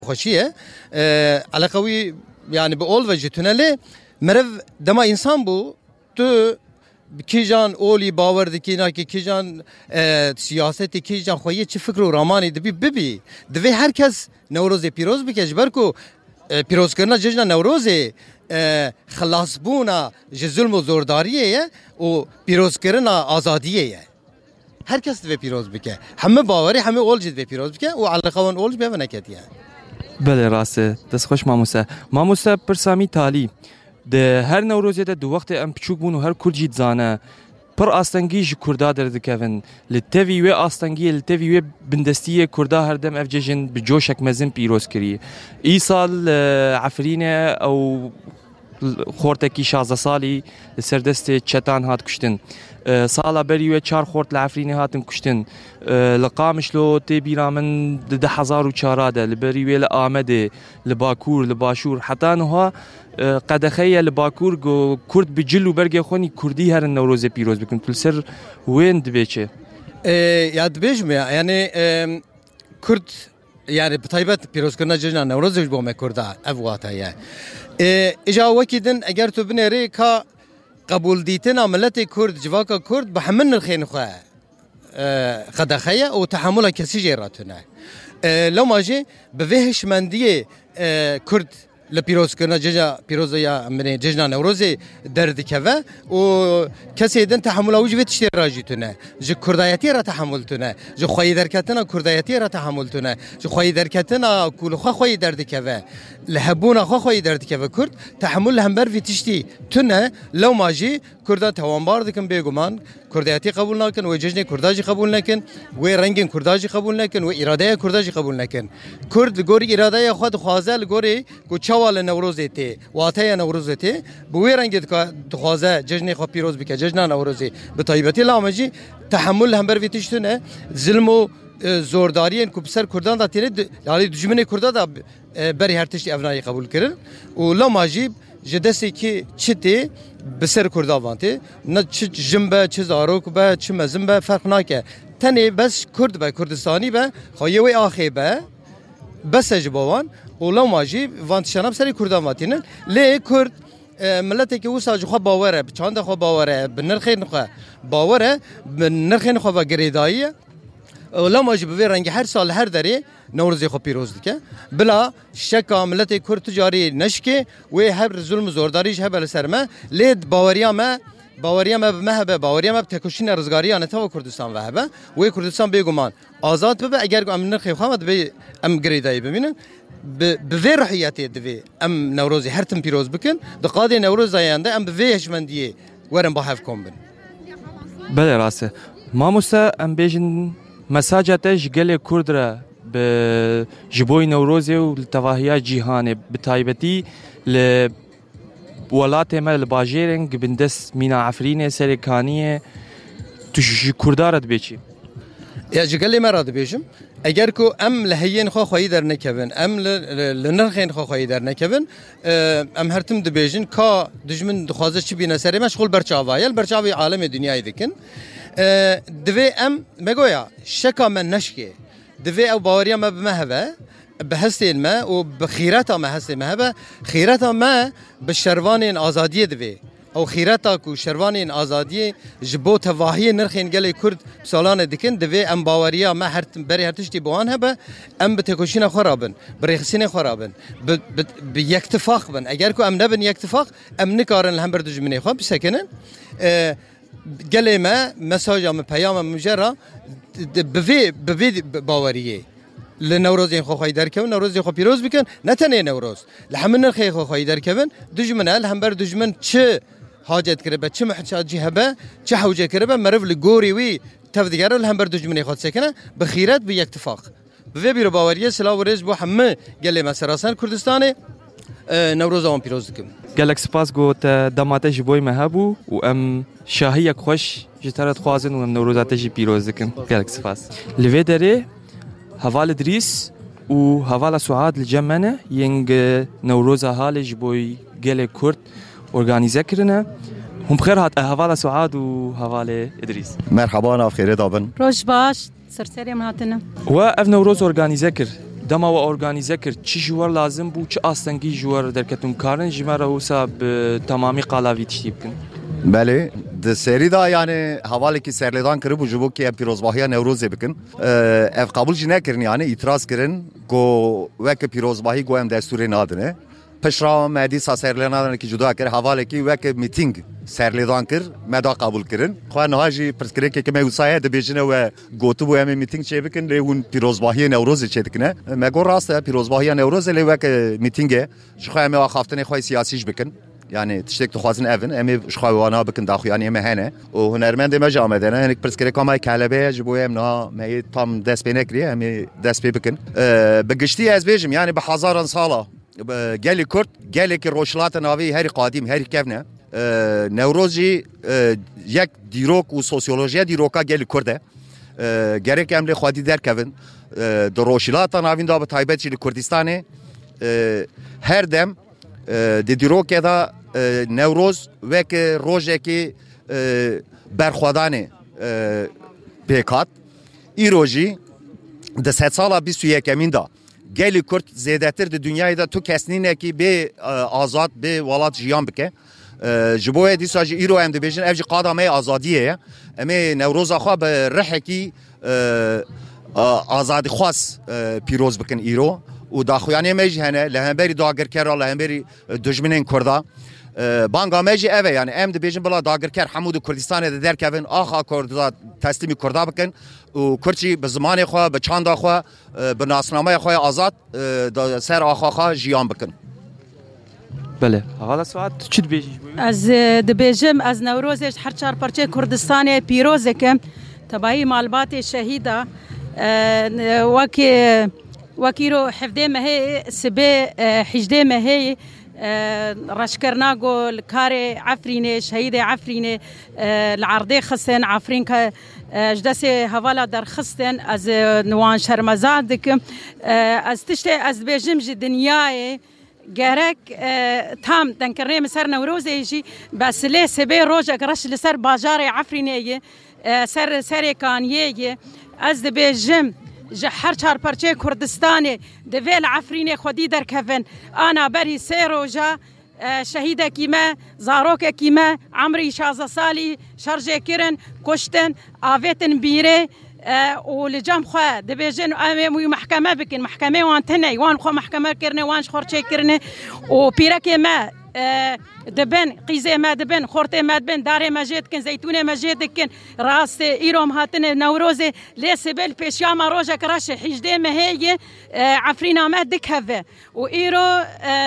خوشیه علاقوی yani bu ol ve tüneli merev dema insan bu tu kijan oli baver dikina ki kijan siyaseti kijan xoye çi fikr u ramani dibi bibi dve herkes Newroz piroz bike berku piroz kirna cejna Newroz خلاص بونا ji zulm û zordariye ye û pîrozkirina azadiye ye herkes divê pîroz bike heme bawerî heme ol jî divê pîroz bike û eleqewan ol jî bêve neketiye. بله راسته دست خوش ماموسا پرسامی تالی ده هر نوروزی ده دو وقت ام پچوک بون و هر کرد زانه پر آستانگی ج کردا دردکوین لتوی و آستانگی لتوی و بندستی کردا هر دم افججن بجوشک مزن پیروز کری ای سال عفرینه او خورتکی 16 سالی سردست چتان هات کشتن سالا بریوه 4 خورت لعفرینه هاتن کشتن لقامش لو تبیرا من 10,000 لبریوه لآمده لباکور لباشور حتی نها قدخیه لباکور گو کرد بجلو برگه خونی کردی هر نوروز پیروز بکن تلسر وين دبيچه یاد بیجم یعنی کرد yani bitaybet pirozkirna cejna Newroz ji bo me Kurda ev wata ye îja wekî din eger tu binêrî ka qebûl dîtina milletê Kurd civaka Kurd bi hemin nirxên xwe qedexeye û tehemûla kesî jê ratune lewma jî bi vê hişmendiyê Kurd li pîrozkirina pîrozeya cejna Newrozê derdikeve û kesê din tehemûla wî ji vê tiştê re jî tune ji kurdayetiyê re tehemûl tune ji xweyî derketina kurdayetiyê re tehemûl tune ji xweyî derketina kulxwe xweyî derdikeve li hebûna xwe xweyî derdikeve Kurd tehemûl li hember vî tiştî tune lewma jî Kurda tewanbar dikin bêguman kurdayetî qebûl nakin wê cejnê Kurda jî qebûl nekin wê rengên Kurda jî qebûl nekin wê îradeya Kurda jî qebûl nekin Kurd li gorî îradeya xwe dixwaze li gorî ku çawa li Newrozê tê wateya Newrozê tê bi wê rengê dixwaze cejnê xwe pîroz bike cejna Newrozê bi taybetî lame jî tehemûl li hember vî tişt tune zilm û zordariyên ku bi ser Kurdan da têne yani dijminê Kurda da berî her tiştî ev nayê qebûl kirin û lama jî ji destekî çi tê bi ser Kurda van tê ne çi jin be çi zarok be çi mezin be ferq nake tenê bes Kurd be Kurdistanî be xweyê wê axê be bes ji bo wan û lewma jî van tişana bi serê Kurdan van tînin lê Kurd milleteke wisa ji xwe bawer e bi çanda xwe bawer e bi nirxên xwe bawer e bi nirxên xwe ve girêdayî ye lewma jî bi vê rengî her sal her derê Newrozê xwe pîroz dike bila şeka milletê Kurd ticarî neşke wê her zulm zordarî ji hebe li ser me lê baweriya me me hebe baweriya me bi tekoşîna rizgariya netava Kurdistan ve hebe wê Kurdistan bêguman azad bibe eger em nirxê xwe me divê em girêdayî bimînin bi vê rihiyetê divê em Newrozê her tim pîroz bikin di qadê Newrozayan de em bi vê hişmendiyê werin ba hev kom bin. بله راسته ماموسا ام بيجن مساجة تج قلي كردرة بجبوي نوروزي والتواهيات جيهاني بتايبتي لولاتي ما الباجيرين بندس مينا عفريني سريكانية تجي كردارة بيجي يا جقلي مرة بيجم اگر کو ام لهین خو خوی در نکوین ام لنرخین خو خوی در نکوین ام هرتم دبیجن کا دجمن دخوازه چی بینه سری مشغول برچاوایل برچاوی عالم دنیای دکن دوی ام مگویا شکا من نشکی دوی او باوریا ما بمهبه بحسین ما و بخیرتا ما حسین مهبه خیرتا ما بشروان آزادی دوی او خیرتا کو شروانین آزادی جبو تواهی نرخین گلی کرد سالان دکن دوی ام باوریا ما هر بری هر تشتی بوان هبه ام بتکوشین خرابن برخسین خرابن به یکتفاق بن اگر کو ام نبن یکتفاق ام نکارن هم بر دجمنی خو بسکنن گلی ما مساج ام پیام مجرا به باوریه لنوروزین خو خوای درکون نوروز خو پیروز بکن نتنه نوروز لحمن نرخی خو خوای درکون دجمن ال هم بر دجمن چه حاجت کربه چه محتاجی هبه چه حوجه کربه مرف لگوری وی تفدیگر ال هم بر دجمنی خود سکنه بخیرت به اتفاق به بیر باوریه سلا و رز بو همه گله مسراسن کردستان نوروز اون پیروز دکم گلک سپاس گوت دماته جبوی مهبو و ام شاهیک خوش جترت خوازن و ام نوروزاته جی پیروز دکم گلک سپاس لوی دره هوال دريس و هوال سعاد الجمنة ينج نوروز هالج بوي جل كرد organize كرنا هم بخير هات هوال سعاد و هوال إدريس مرحبا أنا بخير دابن روش باش سرسري مهاتنا و اف نوروز organize كر دما و ارگانیزه کرد چی جوار لازم بو چه آستنگی جوار درکتون کارن جمعه حوسا به تمامی قلاوی تشتیب کن بله د سری دا یعنی حواله کی سرلیدان کرد بو جبو کی پیروزباهی نوروز بکن اف قبول جنه کرن یعنی اعتراض کرن گو وک پیروزباهی گو ام دستور نادنه پشرا مدی سرلیدان کی جدا کر حواله کی وک میتینگ سرلیدان کر مدا قبول کرن خو نه هاجی پرسکری کی می وسایه د بیجنه و گوتو بو ام میتینگ چه بکن لون پیروزباهی نوروز چه دکنه مگو راست پیروزباهی نوروز لی وک میتینگ شخو ام خافتنی خو سیاسیش بکن يعني تشتك تخوازن ايفن امي شخوانا بكن داخو يعني ام هنا وهنرمند ما جامدنا هنك برسكري كما كلبه جبوي امنا ما تام دس بينكري امي دس بيبكن بقشتي از بيجم يعني بحزارن صاله قالي كرت قالي كي روشلات نافي هاري قادم هاري كيفنا نوروزي يك ديروك وسوسيولوجيا ديروكا قالي كرده گرک امر خودی در کردن دروشلات ناوین دا به تایبتی کردستانه هر دم دیرو که دا نوروز و که روزه که برخوادانه پیکات ای روزی ده 100 سال 21 امین دا گلی کرد زیادتر د دنیای دا تو کسنینه که به آزاد به ولات جیان بکه جبوه دیساجی ایرو هم دبیجن افجی قادمه آزادیه امی نوروز آخوا به رحکی آزادی خواست پیروز بکن ایرو و داخویانی میجی هنه لهنبری داگر کرا لهنبری دجمنین کردا بانگا میجی اوه یعنی ام دبیجن بلا داگر کر حمود کردستان ده در کفن آخا کردا تسلیمی کردا بکن و کرچی به زمان خواه به چاند خواه به ناسنامه خواه آزاد سر آخا جیان بکن بله حالا ساعت چی دبیجی؟ از دبیجم از نوروزش هر چهار پرچه کردستان پیروز کم تبایی مالبات شهیده وکی رو حفظه مهی سبه حجده مهی رشکرنا گو کار عفرینه شهید عفرینه العرضه خستن عفرین که جدس حوالا در خستن از نوان شرمزاد دکم از تشته از بیجم جی دنیای گرک تام دنکرنه مسر نوروزه جی بس لی سبه روز اگرش لسر باجار عفرینه سر کانیه از بیجم هر چهار پرچه کردستان دویل عفرین خودی در کفن آنا بری سه روزا شهید کیمه زاروک کیمه عمری 16 سالی شرجه کرن کشتن آویتن بیره و لجام خواه دبیجن آمی محکمه بکن محکمه وان تنی وان خواه محکمه کرنه وانش خورچه کرنه و پیرک ما دبن قیزه ما دبن خورته ما دبن داره مجید کن زیتونه مجید کن راست ایروم هاتن نوروز لیسبل پیشیام روژا کراش حجده مهیه عفرین آمد دکهوه و ایرو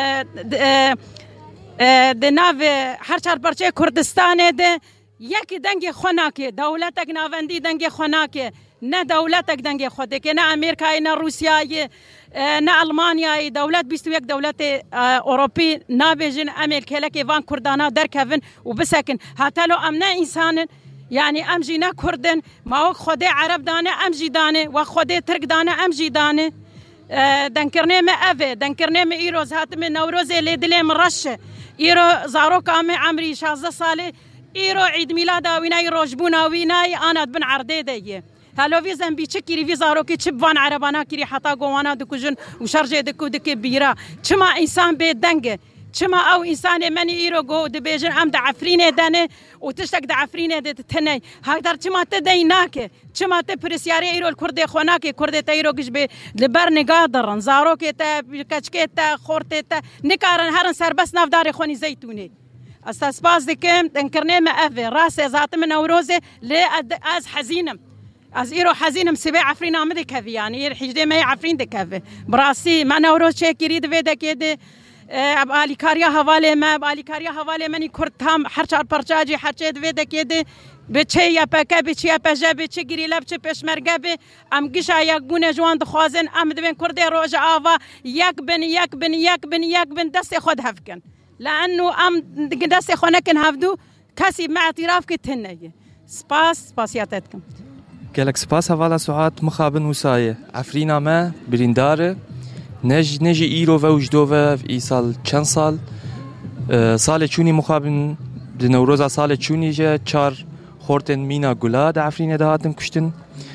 ده ناو هر چهار پرچه کردستانه ده یکی دنگ خوناکه دولتک ناوندی دنگ خوناکه نه دولتک دنگ خوده که نه امریکای نه روسیای نه المانیای دولت 21 دولت اروپی نابجن امریکا که وان کردانا در کفن و بسکن حتی لو امنا انسان یعنی امجی نه کردن ما خود عرب دانه امجی دانه و خود ترک دانه امجی دانه دنکرنه ما اوه دنکرنه ما ایروز هاتم نوروز لیدلیم رشه ایرو زاروک عمری 16 ساله ایرو عید میلاد وینای روجبونا وینای آنات بن عرده دیه هلو ویزن بی چکیری ویزارو که چبوان عربانا کیری حتا گوانا دکوجن و شرجه دکو دکی بیرا چما انسان به دنگه چما او انسان منی ایرو گو دبیجن ام دعفرینه دانه و تشتک دعفرینه ده تنی هاکدار چما تدی ناکه چما ته پرسیاری ایرو الکرد خوناکه کرد تا ایرو گش به لبر نگاه درن زارو که تا کچکه تا خورته تا نکارن هرن سربس نافدار خونی زیتونه اساس باز دکم دنکرنه ما اوه راس ذات من نوروزه لی از حزینم از ایرو حزینم سبه عفرین آمده کفی یعنی حجده می عفرین ده کفی براسی من نوروز چه کرید ویده که ده آلیکاریا حواله ما آلیکاریا حواله منی کردم هر چهار پرچاجی هر چه ویده که ده به چه یا پکه به چه یا پجه به چه گریلا به چه پشمرگه به ام گشا یک گونه جوان دخوازن ام دوین کرده روز آوا یک بن دست خود هفکن لانه ام دست خونه کن هفدو کسی مع اعتراف که تنیه سپاسیاتتکم گلک سپاس حوالا ساعت مخابن وسایه عفرینا ما برینداره نجی ایرو و وجدو و ای سال چند سال چونی مخابن د نوروز سال چونی جه چار خورتن مینا گلا د عفرینه ده هاتن کشتن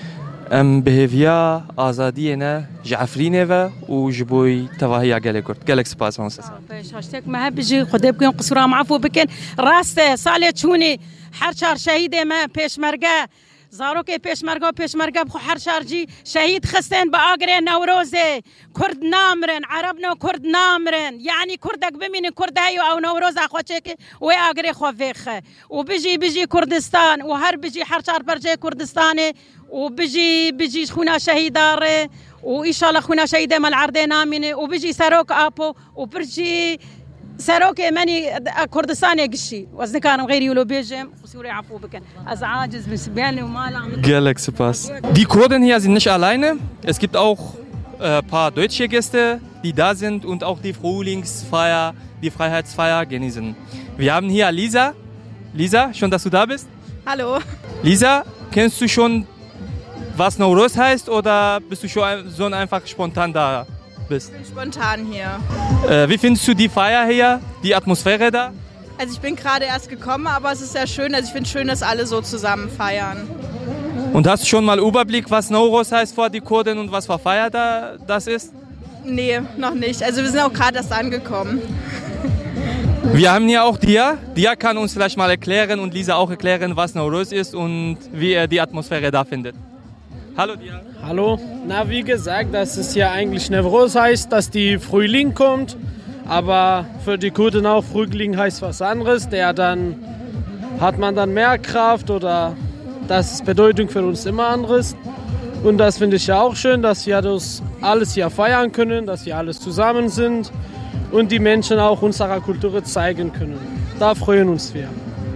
ام بهویا آزادی نه جعفرینه و جبوی تواهی گله کرد گلک سپاس ماموسه باش هاشتك ما بيجي خدي بكن قصورا معفو بكن راسته سالت شوني هر چار شهید ما پیشمرگه زارو که پیشمرگه بخو هر شارجی شهید خستن با آگره نوروزه کرد نامرن عرب نو کرد نامرن یعنی کردک بمینن کرد هیو او نوروز اخوچه که و آگره خو فیخه و بيجي کردستان و هر بيجي هر چار برجه کردستانه و بيجي خونا شهیداره و ان شاء الله خونا شهیده مال عرده نامینه و بيجي سروک آپو و برجي سروك ماني كردستان يقشي وزن كان غير يولو بيجم خسوري عفو بكن از عاجز بسبيان وما Galaxy Pass. Die Kurden hier sind nicht alleine. Es gibt auch paar deutsche Gäste, die da sind und auch die Frühlingsfeier, die Freiheitsfeier genießen. Wir haben hier Lisa. Lisa, schön, dass du da bist. Hallo. Lisa, kennst du schon, was Nowruz heißt oder bist du schon so einfach spontan da? Bist. Ich bin spontan hier. Wie findest du die Feier hier, die Atmosphäre da? Also ich bin gerade erst gekommen, aber es ist sehr schön. Also ich finde es schön, dass alle so zusammen feiern. Und hast du schon mal Überblick, was Nowruz heißt für die Kurden und was für Feier das ist? Nee, noch nicht. Also wir sind auch gerade erst angekommen. Wir haben hier auch Dia. Dia kann uns vielleicht mal erklären und Lisa auch erklären, was Nowruz ist und wie er die Atmosphäre da findet. Hallo Dia. Hallo. Na, wie gesagt, dass es hier eigentlich Nowruz heißt, dass die Frühling kommt. Aber für die Kurden auch Frühling heißt was anderes. Hat man dann mehr Kraft oder das ist Bedeutung für uns immer anderes. Und das finde ich ja auch schön, dass wir das alles hier feiern können, dass wir alles zusammen sind und die Menschen auch unserer Kultur zeigen können. Da freuen uns wir.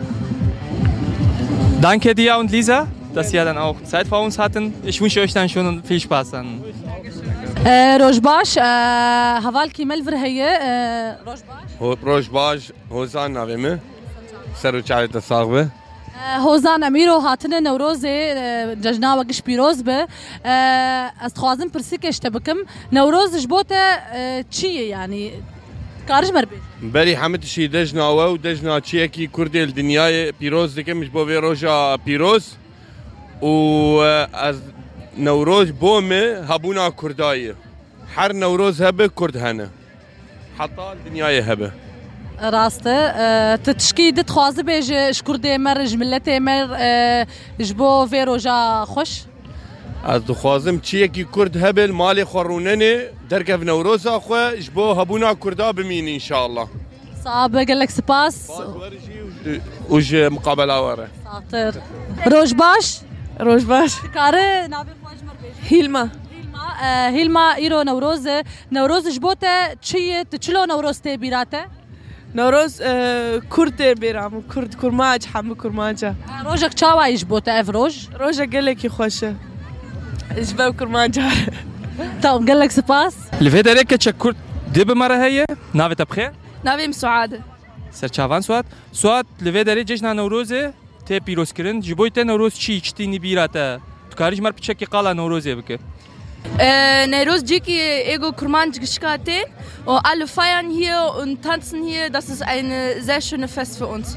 Danke Dia und Lisa, dass ihr dann auch Zeit für uns hatten. Ich wünsche euch dann schon viel Spaß dann. روش باش هوالکی ملفر هي روش باش هوزان ناویمه سر و چارت ساغبه هوزان امیرو هاتنه نوروز ججنا وقش پیروز به استخوازم پرسیکش تبکم نوروز جبوته چیه يعني کارج مربی بری حمد شی دجنا و دجنا چیه کی کردی دنیای پیروز دکمش بو وی روجا پیروز و از نوروز بومه هبونا كرداية حر نوروز هبه كرد هنا حتى الدنيا هبه راسته تتشكي دت خوازه بيج شكردي مر جملتي مر جبو فيروجا خوش از خوازم چیه کی کرد هبه مال خوروننه درکه نوروز اخو جبو هبونا كردا بمين ان شاء الله صعب قال لك سباس وج مقابله ورا شاطر روج باش كاره نابي هیلما هیلما ایرو نوروز جبوته چیه تچلو نوروز ته بیراته نوروز کرد بیرام کرد کرماج حم کرماجا روجك چاوا جبوته اف روجا قالك خوشه جبو کرماجا طب قال لك سباس لفيدريك تشكر دي بمره هي نافي تبخير نابي مسعاده سرچاوان سوات لفيدري جشنا نوروزه ته پیروز کرن جبوی ته نوروز چی چتینی بیراته تو کاریج مر پچکی قالا نوروزه بکه Nowruz Jiki ego kurmanj geschkaten und alle feiern hier und tanzen hier. Das ist ein sehr schönes Fest für uns.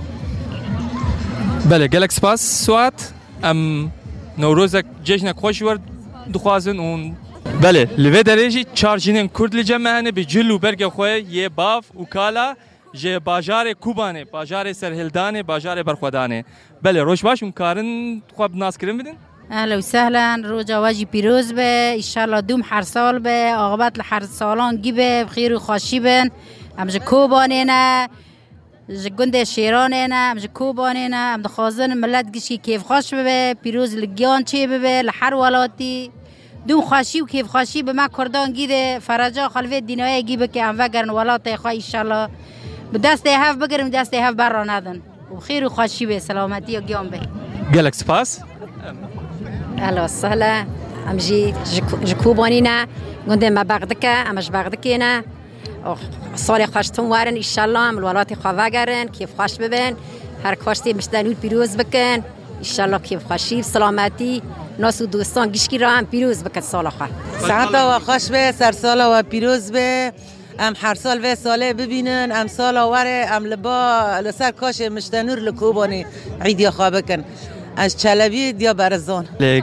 بله گلک سپاس سوات نوروزک جشن خوش ورد دخوازن اون بله لوی درجی چارجینن کرد لجمعانه به جلو برگ خوی یه باف و کالا جه باجار کوبانه باجار سرهلدانه باجار برخودانه بله روش باش اون کارن خواب ناس کرن بدن اهلا وسهلا روجا واجی پیروز به انشالله دوم هر سال به عاقبت هر سالان گیبه بخیر و خوشی بن امج کوبانه نه جگنده شیرانه نه امج کوبانه نه ام دخوازن ملت گشی کیف خوش به پیروز لگیان چی به لحر ولاتی دوم خوشی و کیف خوشی به ما کردان گیده فرجا خلوی دینای گیبه که ام وگرن ولات خو انشالله به دست هف بگیرم دست هف بر ندن و بخیر و خوشی به سلامتی و گیان به گلک سپاس اهلا وسهلا امجي جكوبانينا قندم بغدك امش بغدكينا صالح خوشتون وارن ان شاء الله الولات خواگرن كيف خوش ببن هر خوشتي مشتنول پیروز بکن ان شاء الله كيف خوشي سلامتی ناس و دوستان گشکی را هم پیروز بکن سال خوا سعادت و خوش به سر سال و پیروز به ام هر سال و ساله ببینن ام سال وره ام لبا لسر کاش مشتنور لکوبانی عید یا خوابکن از چلبی یا برزان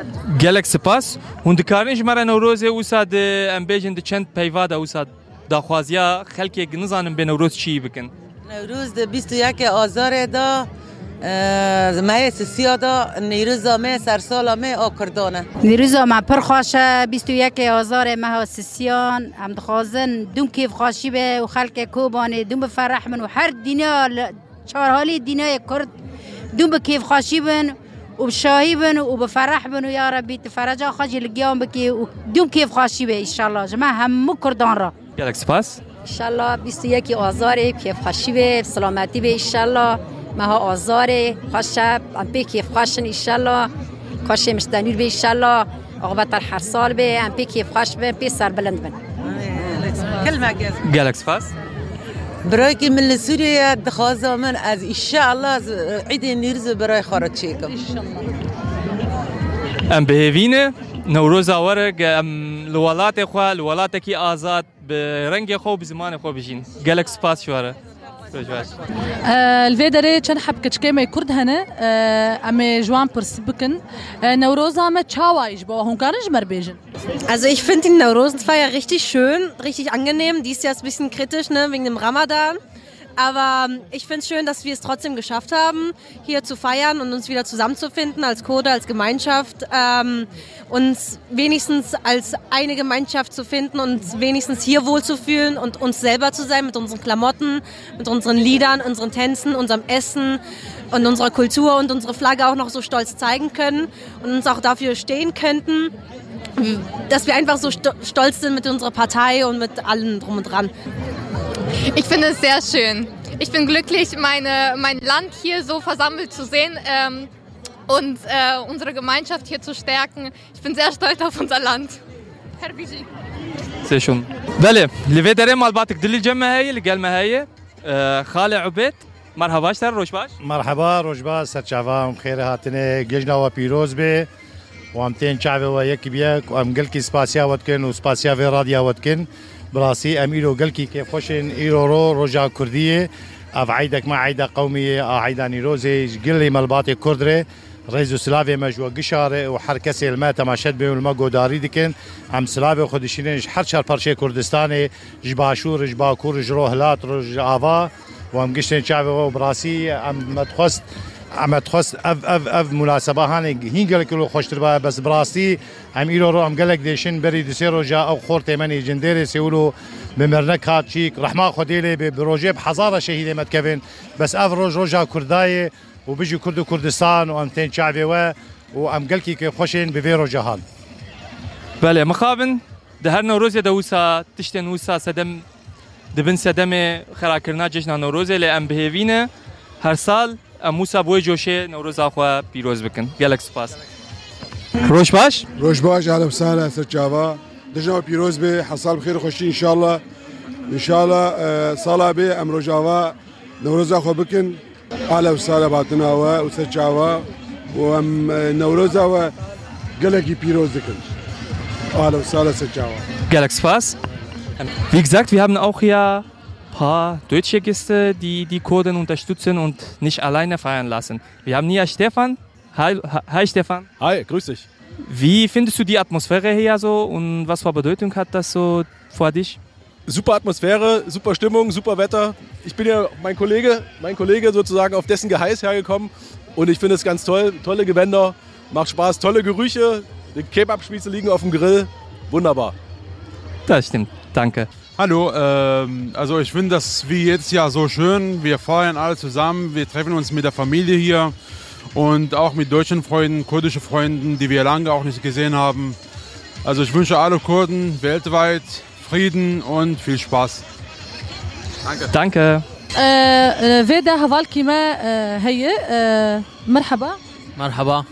gelek spas hûn dikarin ji me re Newrozê wisa di em bêjin di çend peyva de wisa daxwaziya xelkê nizanin bê Newroz çi bikin. نوروز 21 آذار دا ماه سیا دا نیروز مه سرسال مه آکردانه نیروز ما پر خوشه 21 آذار ماه سیان هم دخوازن دوم کیف خوشی به و خلق کوبانه دوم بفرح من و هر دینه چهار حالی دینه کرد دوم به کیف خوشی بن و بشاهی بن و بفرح بن و یا ربی تفرجا خاجی لگیام بکی و دوم کیف خوشی به انشالله جمع همو کردان را gelek spas انشالله 21 آذار کیف خوشی به سلامتی به انشالله ماه آذار خوشه ام پی کیف خوشن انشالله خوشه مستنیر به انشالله عقبت هر سال به ام پی کیف خوش به پی سر بلند بن کلمه gelek spas برای که من سوریه دخوازا من از انشالله عید نیروز برای خارج چیکم em bihêvîne Newroza were em li welatê xwe li welatekî azad bi rengê xwe û bi zimanê xwe bijîn. Gelek spas ji we re. الفيدري كان حب كشكيمة كرد هنا أمي جوان برسبكن نوروزا ما تشاوايش بوا هون كارنج مربيجن. Also ich finde die Newrozenfeier richtig schön, richtig angenehm. Die ist ja ein bisschen kritisch, ne, wegen dem Ramadan. Aber ich finde es schön, dass wir es trotzdem geschafft haben, hier zu feiern und uns wieder zusammenzufinden als Kurde, als Gemeinschaft. Uns wenigstens als eine Gemeinschaft zu finden und wenigstens hier wohlzufühlen und uns selber zu sein mit unseren Klamotten, mit unseren Liedern, unseren Tänzen, unserem Essen und unserer Kultur und unsere Flagge auch noch so stolz zeigen können und uns auch dafür stehen könnten, dass wir einfach so stolz sind mit unserer Partei und mit allem drum und dran. Ich finde es sehr schön. Ich bin glücklich, mein Land hier so versammelt zu sehen und unsere Gemeinschaft hier zu stärken. Ich bin sehr stolz auf unser Land. Herr Biji. Sehr schön. بله لفيدري مال باتك دلي الجمع هي اللي قال ما هي خالي عبيد مرحبا اشتر روش باش مرحبا روش باش سرچاوام خير هاتنه گجنا و پیروز به و ام تین چاوه و یک بیک و ام گلکی سپاسیا ودکن و سپاسیا و رادیا ودکن براسي ام ايرو قلكي كيف خوشن ايرو رجا كرديه اف عيدك ما عيده قوميه عيده نيروزي قلي ملباتي كردره رئيس سلافي مجوا قشاره وحركسي الما تماشت بهم المقو داري دكن ام سلافي خدشين حر شهر برشي كردستاني جباشور جباكور جروهلات رج افا وام قشتن شعبي وبراسي ام متخص اف مناسبه هاني هين قالك خوش تربا بس براسي ام ايرو ام قالك ديشن بري دسيرو جا او خورتي مني جنديري سيولو بمرنك هاتشيك رحمه خديلي بروجي بحضاره شهيده متكفن بس افروج روجا كرداي وبيجي كردستان وام تين شعبي وام قالكي كيف خوشين بفيرو جهان بله مخابن ده هر نوروز دوسا تشتن وسا سدم دبن سدم خراكرنا جشن نوروز لام بهيفينه هر سال موسا بوی جوشه نوروز آخوا پیروز بکن گلک سپاس روش باش اهلا وسهلا سر جاوا دجنا پیروز به حصل بخیر خوشی ان شاء الله صلاه به امر جاوا نوروز آخوا بکن اهلا وسهلا باتنا و سر جاوا و نوروز و گلکی پیروز بکن اهلا وسهلا سر جاوا گلک سپاس wie gesagt wir haben auch hier paar deutsche Gäste, die Kurden unterstützen und nicht alleine feiern lassen. Wir haben hier Stefan. Hi Stefan. Hi, grüß dich. Wie findest du die Atmosphäre hier so und was für Bedeutung hat das so für dich? Super Atmosphäre, super Stimmung, super Wetter. Ich bin ja mein Kollege sozusagen auf dessen Geheiß hergekommen und ich finde es ganz toll. Tolle Gewänder, macht Spaß, tolle Gerüche. Die Kebab-Spieße liegen auf dem Grill. Wunderbar. Das stimmt. Danke. Hallo, also ich finde das wie jetzt ja so schön. Wir feiern alle zusammen, wir treffen uns mit der Familie hier und auch mit deutschen Freunden, kurdischen Freunden, die wir lange auch nicht gesehen haben. Also ich wünsche alle Kurden weltweit Frieden und viel Spaß. Danke. Danke. فيدا هفالكي ما هي مرحبا مرحبا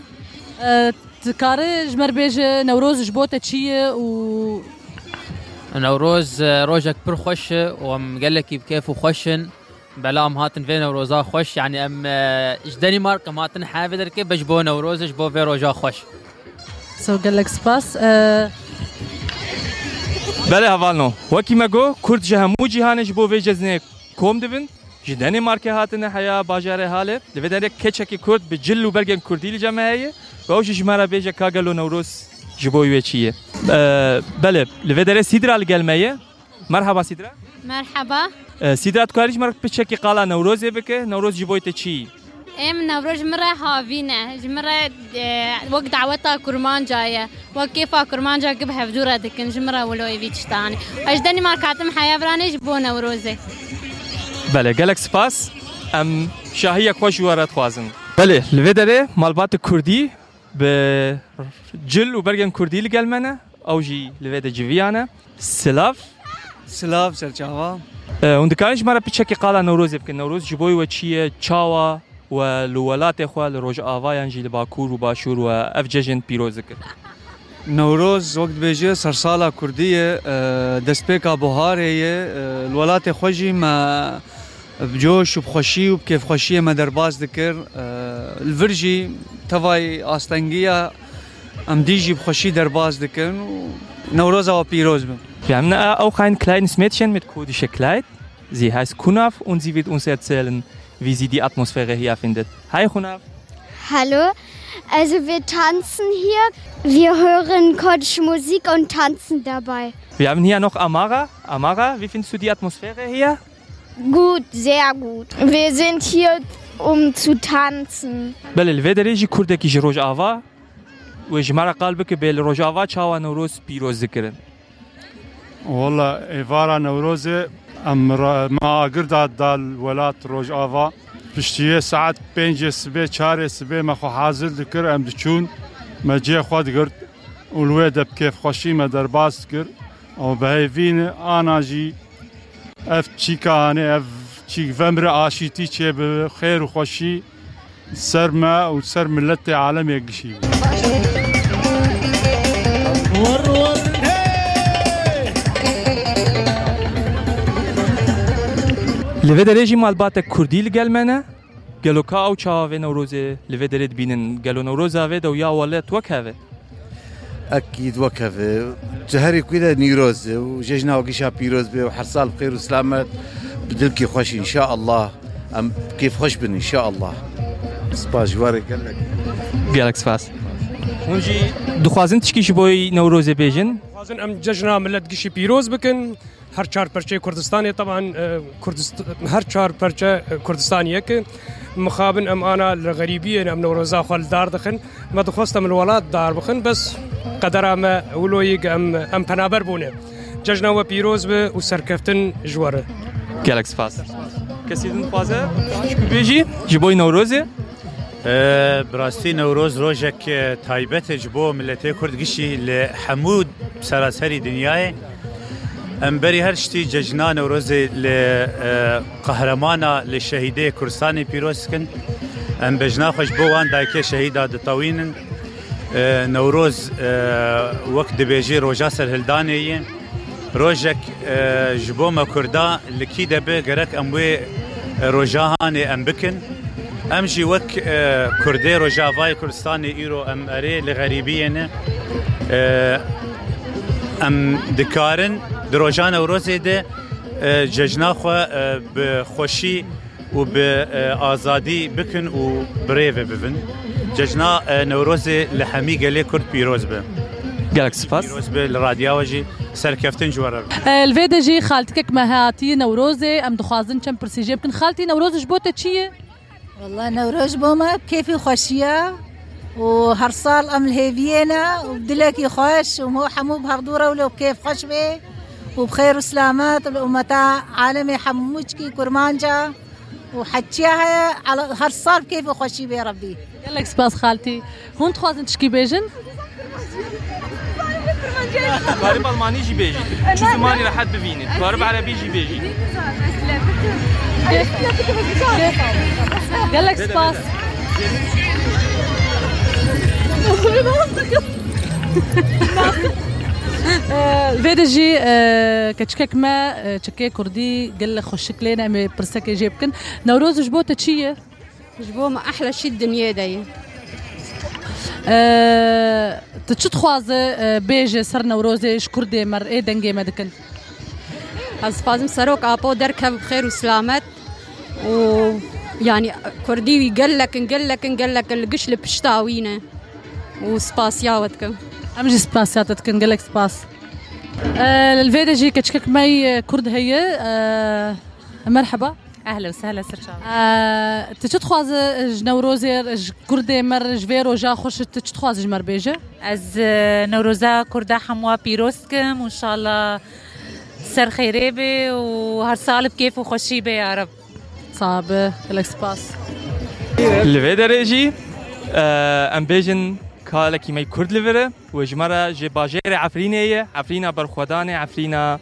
تكارج مربيج نوروز جبوتة تشيه و نوروز روجك بر خوش ومقلك بكيف وخوشن بلام هاتن في نوروزا خوش يعني ام دنمارك هاتن حافظ كيف بجبو نوروز جبو في روجا خوش سو قالك سباس بله هوالنو وکی مگو کرد جهمو جهان جبو في جزنه کوم دبن ji Danimarkê hatine heya bajarê halê li vê derê keçekî Kurd bi cil û bergên Kurdî li cem heye ve ew jî ji me re bêje ka gelo Newroz ji bo wê çi ye. Belê li vê derê Sîdra li gel me ye. Merhaba Sîdra. مرحبا Sîdra tu karî ji me re piçekî qala Newrozê bike Newroz ji bo te çi? ام نوروز مرة هافينا جمرة وقت دعوتها كرمان جاية وكيفها كرمان جا قبها بدورة دكن جمرة ولو يبيتش تاني أجدني ما كاتم حياة براني جبو نوروزي بله gelek spas em şahiye xweş were dixwazin. Belê li vê derê malbatê Kurdî bi cil û bergên Kurdî li gel me ne ew jî li vê de civiyan e. Silav Silav serçava hûn dikarin ji me re piçekî qala Newrozê bikin. Newroz ji bo we çi ye çawa و لولاتی خو لروجاوایان جی باکور و باشور و اف جشن پیروز کرد. نوروز وقت بیجه سرسالا کردیه دستپیکا بهاریه الولات خوشی ما بجوش و بخوشی و بکیف خوشی ما درباز دکر الورجی توای آستانگیه ام دیجی بخوشی درباز دکن و نوروز و پیروز بم. Wir haben auch ein kleines Mädchen mit kurdischem Kleid. Sie heißt Kunaf und sie wird uns erzählen, wie sie die Atmosphäre hier findet. Hi Kunaf. Hallo, also wir tanzen hier, wir hören kurdische Musik und tanzen dabei. Wir haben hier noch Amara. Amara, wie findest du die Atmosphäre hier? Gut, sehr gut. Wir sind hier, um zu tanzen. بله الفيدري جي كردكي جي روجاوا وجي مرة قلبك بين روجاوا تشاوا نوروز بيروز ذكرن. والله إيفارا نوروز ما قرد دال ولات روجاوا پشتیه ساعت 5 صبح 4 صبح ما خو حاضر ذکر ام دچون ما جه خود گرد اولوید بکیف خوشی ما در باز کرد او بهوین آنا جی اف چیکانه اف چیک ومر آشیتی چه به خیر و خوشی سر ما و سر ملت عالم یکشی Li derê malbatek Kurdî li gel me ne gelo ka ew çawa vê Newrozê li vê derê dibînin gelo Newroza vê de ya welet wek heve. أكيد وكفي جهري كذا نيروز وججنا وقشا بيروز وحرصال بخير وسلامة بدلكي خوش إن شاء الله أم كيف خوش بن إن شاء الله سباش واري قال لك gelek spas. Hûn jî dixwazin tişkî ji bo Newrozê bêjin. Dixwazin em cejna millet gişî pîroz bikin. Her çar perçe Kurdistanê taban her çar perçe Kurdistanê ki مخابن ام انا الغريبيه ام نوروزا خل دار دخن ما دخوستم الولاد دار بخن بس قدر ما ولويق ام بنابر بونه ججنا وبيروز وسركفتن جواره gelek spas. Kesî din xwaze bêjî ji bo Newrozê براستی نوروز روزك تایبت جبو ملت کرد گشی لحمود سراسری دنیای ام بری هر شتی ججنا نوروز لقهرمانا لشهیده کردستانی پیروز کن ام بجنا خوش بوان دایک شهیدا دطوینن نوروز وقت بیجی روجا سرهلدانیه روزك جبو ما كردا لكي دبه غرك اموي روجاهان ام بكن امجي وك كردي روجافاي كردستاني ايرو ام اري لغريبيين ام دكارن دروجان وروزي ده ججناخو بخوشي وبآزادي بكن وبريف ببن ججنا نوروزي لحمي قالي كرد بيروز به قالك سباس بيروز به الراديوجي سركفتن جوار الفيدا جي خالتك مهاتي نوروزي ام دخوازن كم برسيجي بكن خالتي نوروز جبوته تشيه والله نوروز بوما كيفي خوشيه وهرصال ام الهيفينا وبدلكي خوش ومو حمو بهردوره ولو كيف خوش به وبخير وسلامات ومتاع عالمي حموشكي كرمانجا وحكيها على هالصار كيف خوشي بي ربي يلا سباس خالتي هون تخوازن تشكي بيجن قارب الماني جي بيجي شو زماني راح ببيني قارب عربي جي بيجي يلا سباس الفيدا جي كتشكك ما تشكي كردي قال خوشك لينا مي برسك جيبكن نوروز جبوته تشيه جبوه ما احلى شي الدنيا داي تشت خوازه بيجي سر نوروزي شكردي مر اي دنگي مدكن از فازم سروك ابو دركب بخير وسلامت ويعني كردي نقلك القشل بشتاوينه وسباسياوتكم امجي سباسياتتكن قالك سباس الفيدا جي كتشكك ماي كرد هي مرحبا اهلا وسهلا سرشا تتخواز نوروزي كردي مر جفيرو جا خوش تتخواز جمر بيجه از نوروزا كردا حموا بيروسكم وان شاء الله سر خيريبي وهر سال بكيف وخشي بي يا رب صعب قالك سباس الفيدا ريجي ام بيجن كالكي ماي كرد لفره وجمره جي باجيري عفرينا برخودانه عفرينا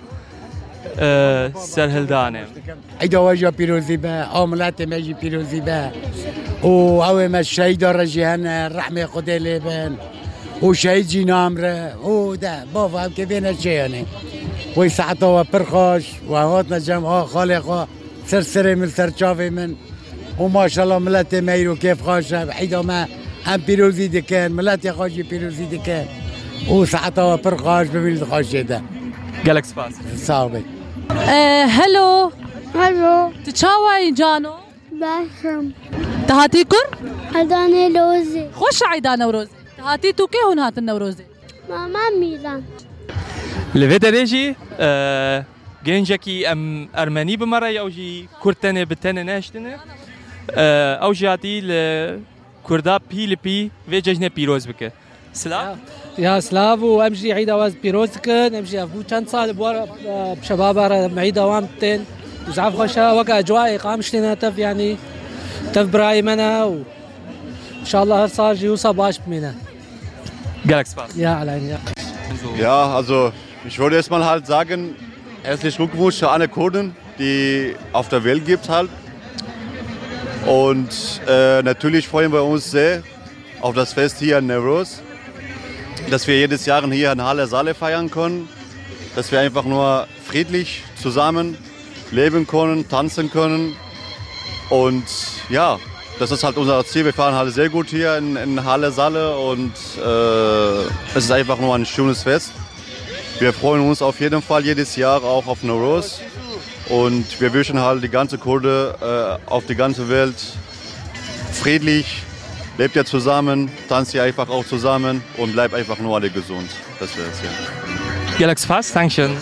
سرهلدانه عيدا واجا بيروزي با عملات ماجي بيروزي با وهو ما الشهيد رجيهن الرحمه خدي لبن وشهيد جي نامره وده بابا كيفين الشيانه ويسعطوا برخوش وهوتنا جمعوا خالقوا سرسري من سرشافي من وما شاء الله ملاتي مايرو كيف خاشة حيدا ما هم بيروزي دكان ملاتي خاشي بيروزي دكان وسعطوا برخوش بميل خاشة ده قالك سباس صعبة هلو هلو تشاوي جانو باشم تهاتيكر عيداني لوزي خوش عيدان نوروزي تهاتي تو كي هون هات النوروزي ماما ميلان الفيدا ريجي جنجكي ام ارمني بمره او جي كرتنه بتنه ناشتنه او جاتي لكردا بي في ججنه بيروز بك سلام يا سلاف وامجي عيد اواز بيروزكن امجي افو كان صال بورا بشباب معيد اوامتين وزعف خوشا وقع اجواء قامش لنا تف يعني تف براي منا وان شاء الله صار جي باش بمنا Galax Spaß. Ja, allein, ja. Ja, also ich wollte erstmal halt sagen, herzlichen Glückwunsch zu allen Kurden, die auf der Welt gibt halt. Und natürlich freuen wir uns sehr auf das Fest hier in Newroz, dass wir jedes Jahr hier in Halle Saale feiern können, dass wir einfach nur friedlich zusammen leben können, tanzen können. Und ja, das ist halt unser Ziel. Wir fahren halt sehr gut hier in Halle Saale und es ist einfach nur ein schönes Fest. Wir freuen uns auf jeden Fall jedes Jahr auch auf Newroz und wir wünschen halt die ganze Kurde auf die ganze Welt friedlich, lebt ja zusammen, tanzt ja einfach auch zusammen und bleibt einfach nur alle gesund. Das wäre es ja. Galax Spaß, Dankeschön.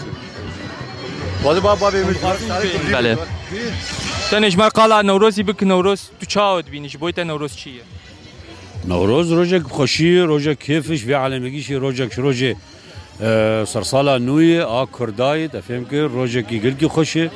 بله تنش ما قال نوروزي بك نوروز تشاود بينش بويتا نوروز چیه نوروز روجك خوشي روجك كيفش في عالميشي روجك روجي صرصاله نوي كرداي تفهم كي روجك يقلقي خوشي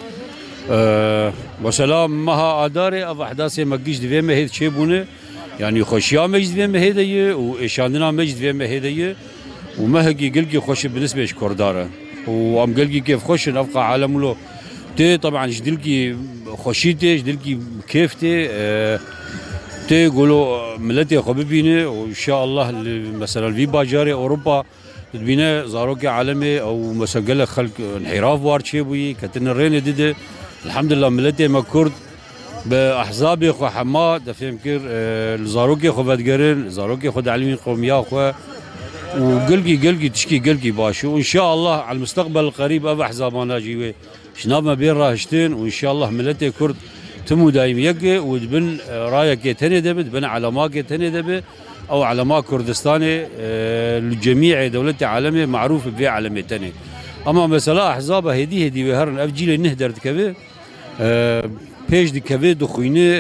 وسلام مها اداري اف احداث ماجيش دي ما هيد شي بونه يعني خوشيا ماجيش دي ما هيديه واشاننا ماجيش دي ما هيديه ومهجي قلقي خوشي بالنسبه لكرداره وام قلقي كيف خوش نبقى عالم له تي طبعا جدلقي خوشيتي جدلقي كيفتي تي قولوا ملتي خبيبيني وان شاء الله مثلا في باجاري اوروبا تبينا زاروكي عالمي او مسجله خلق انحراف وارشيبوي كتنرين ديده الحمد لله ملتي ما كرد باحزابي خو حماد فهم كير زاروكي خو بدقرين زاروكي خو علمين قوميا خو وقلقي تشكي قلقي باشو وان شاء الله على المستقبل القريب ابا حزابنا جيوي شناب ما بين راهشتين وان شاء الله ملتي كرد تمو دايم يقي وتبن رايك يتني دبت بن علماء يتني دبت او علماء كردستاني لجميع دولتي عالمي معروف في عالمي تاني اما مثلا احزابها هدي وهرن افجيل نهدر كبي بيج دي كبي دخويني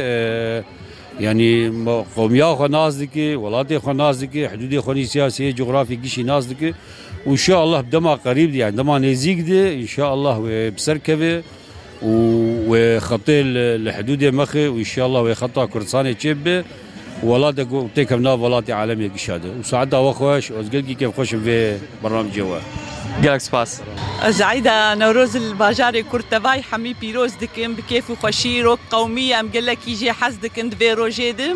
يعني قوميا خو نازدكي ولاتي خو نازدكي حدودي خو سياسيه جغرافي قشي نازدكي وان شاء الله بدما قريب دي يعني دما نزيق دي ان شاء الله بسركبه وخطي الحدود مخي وان شاء الله ويخطى كردستان تشبه ولاتك تكمنا ولاتي عالمي قشاده وساعتها واخوش وزقلقي كيف خوش في برنامج جوا جالكس باس زعيدة نوروز الباجاري كرتباي حمي بيروز دكن بكيف وخشي روك قومية ام قال لك يجي حز دكن دفيرو جيدم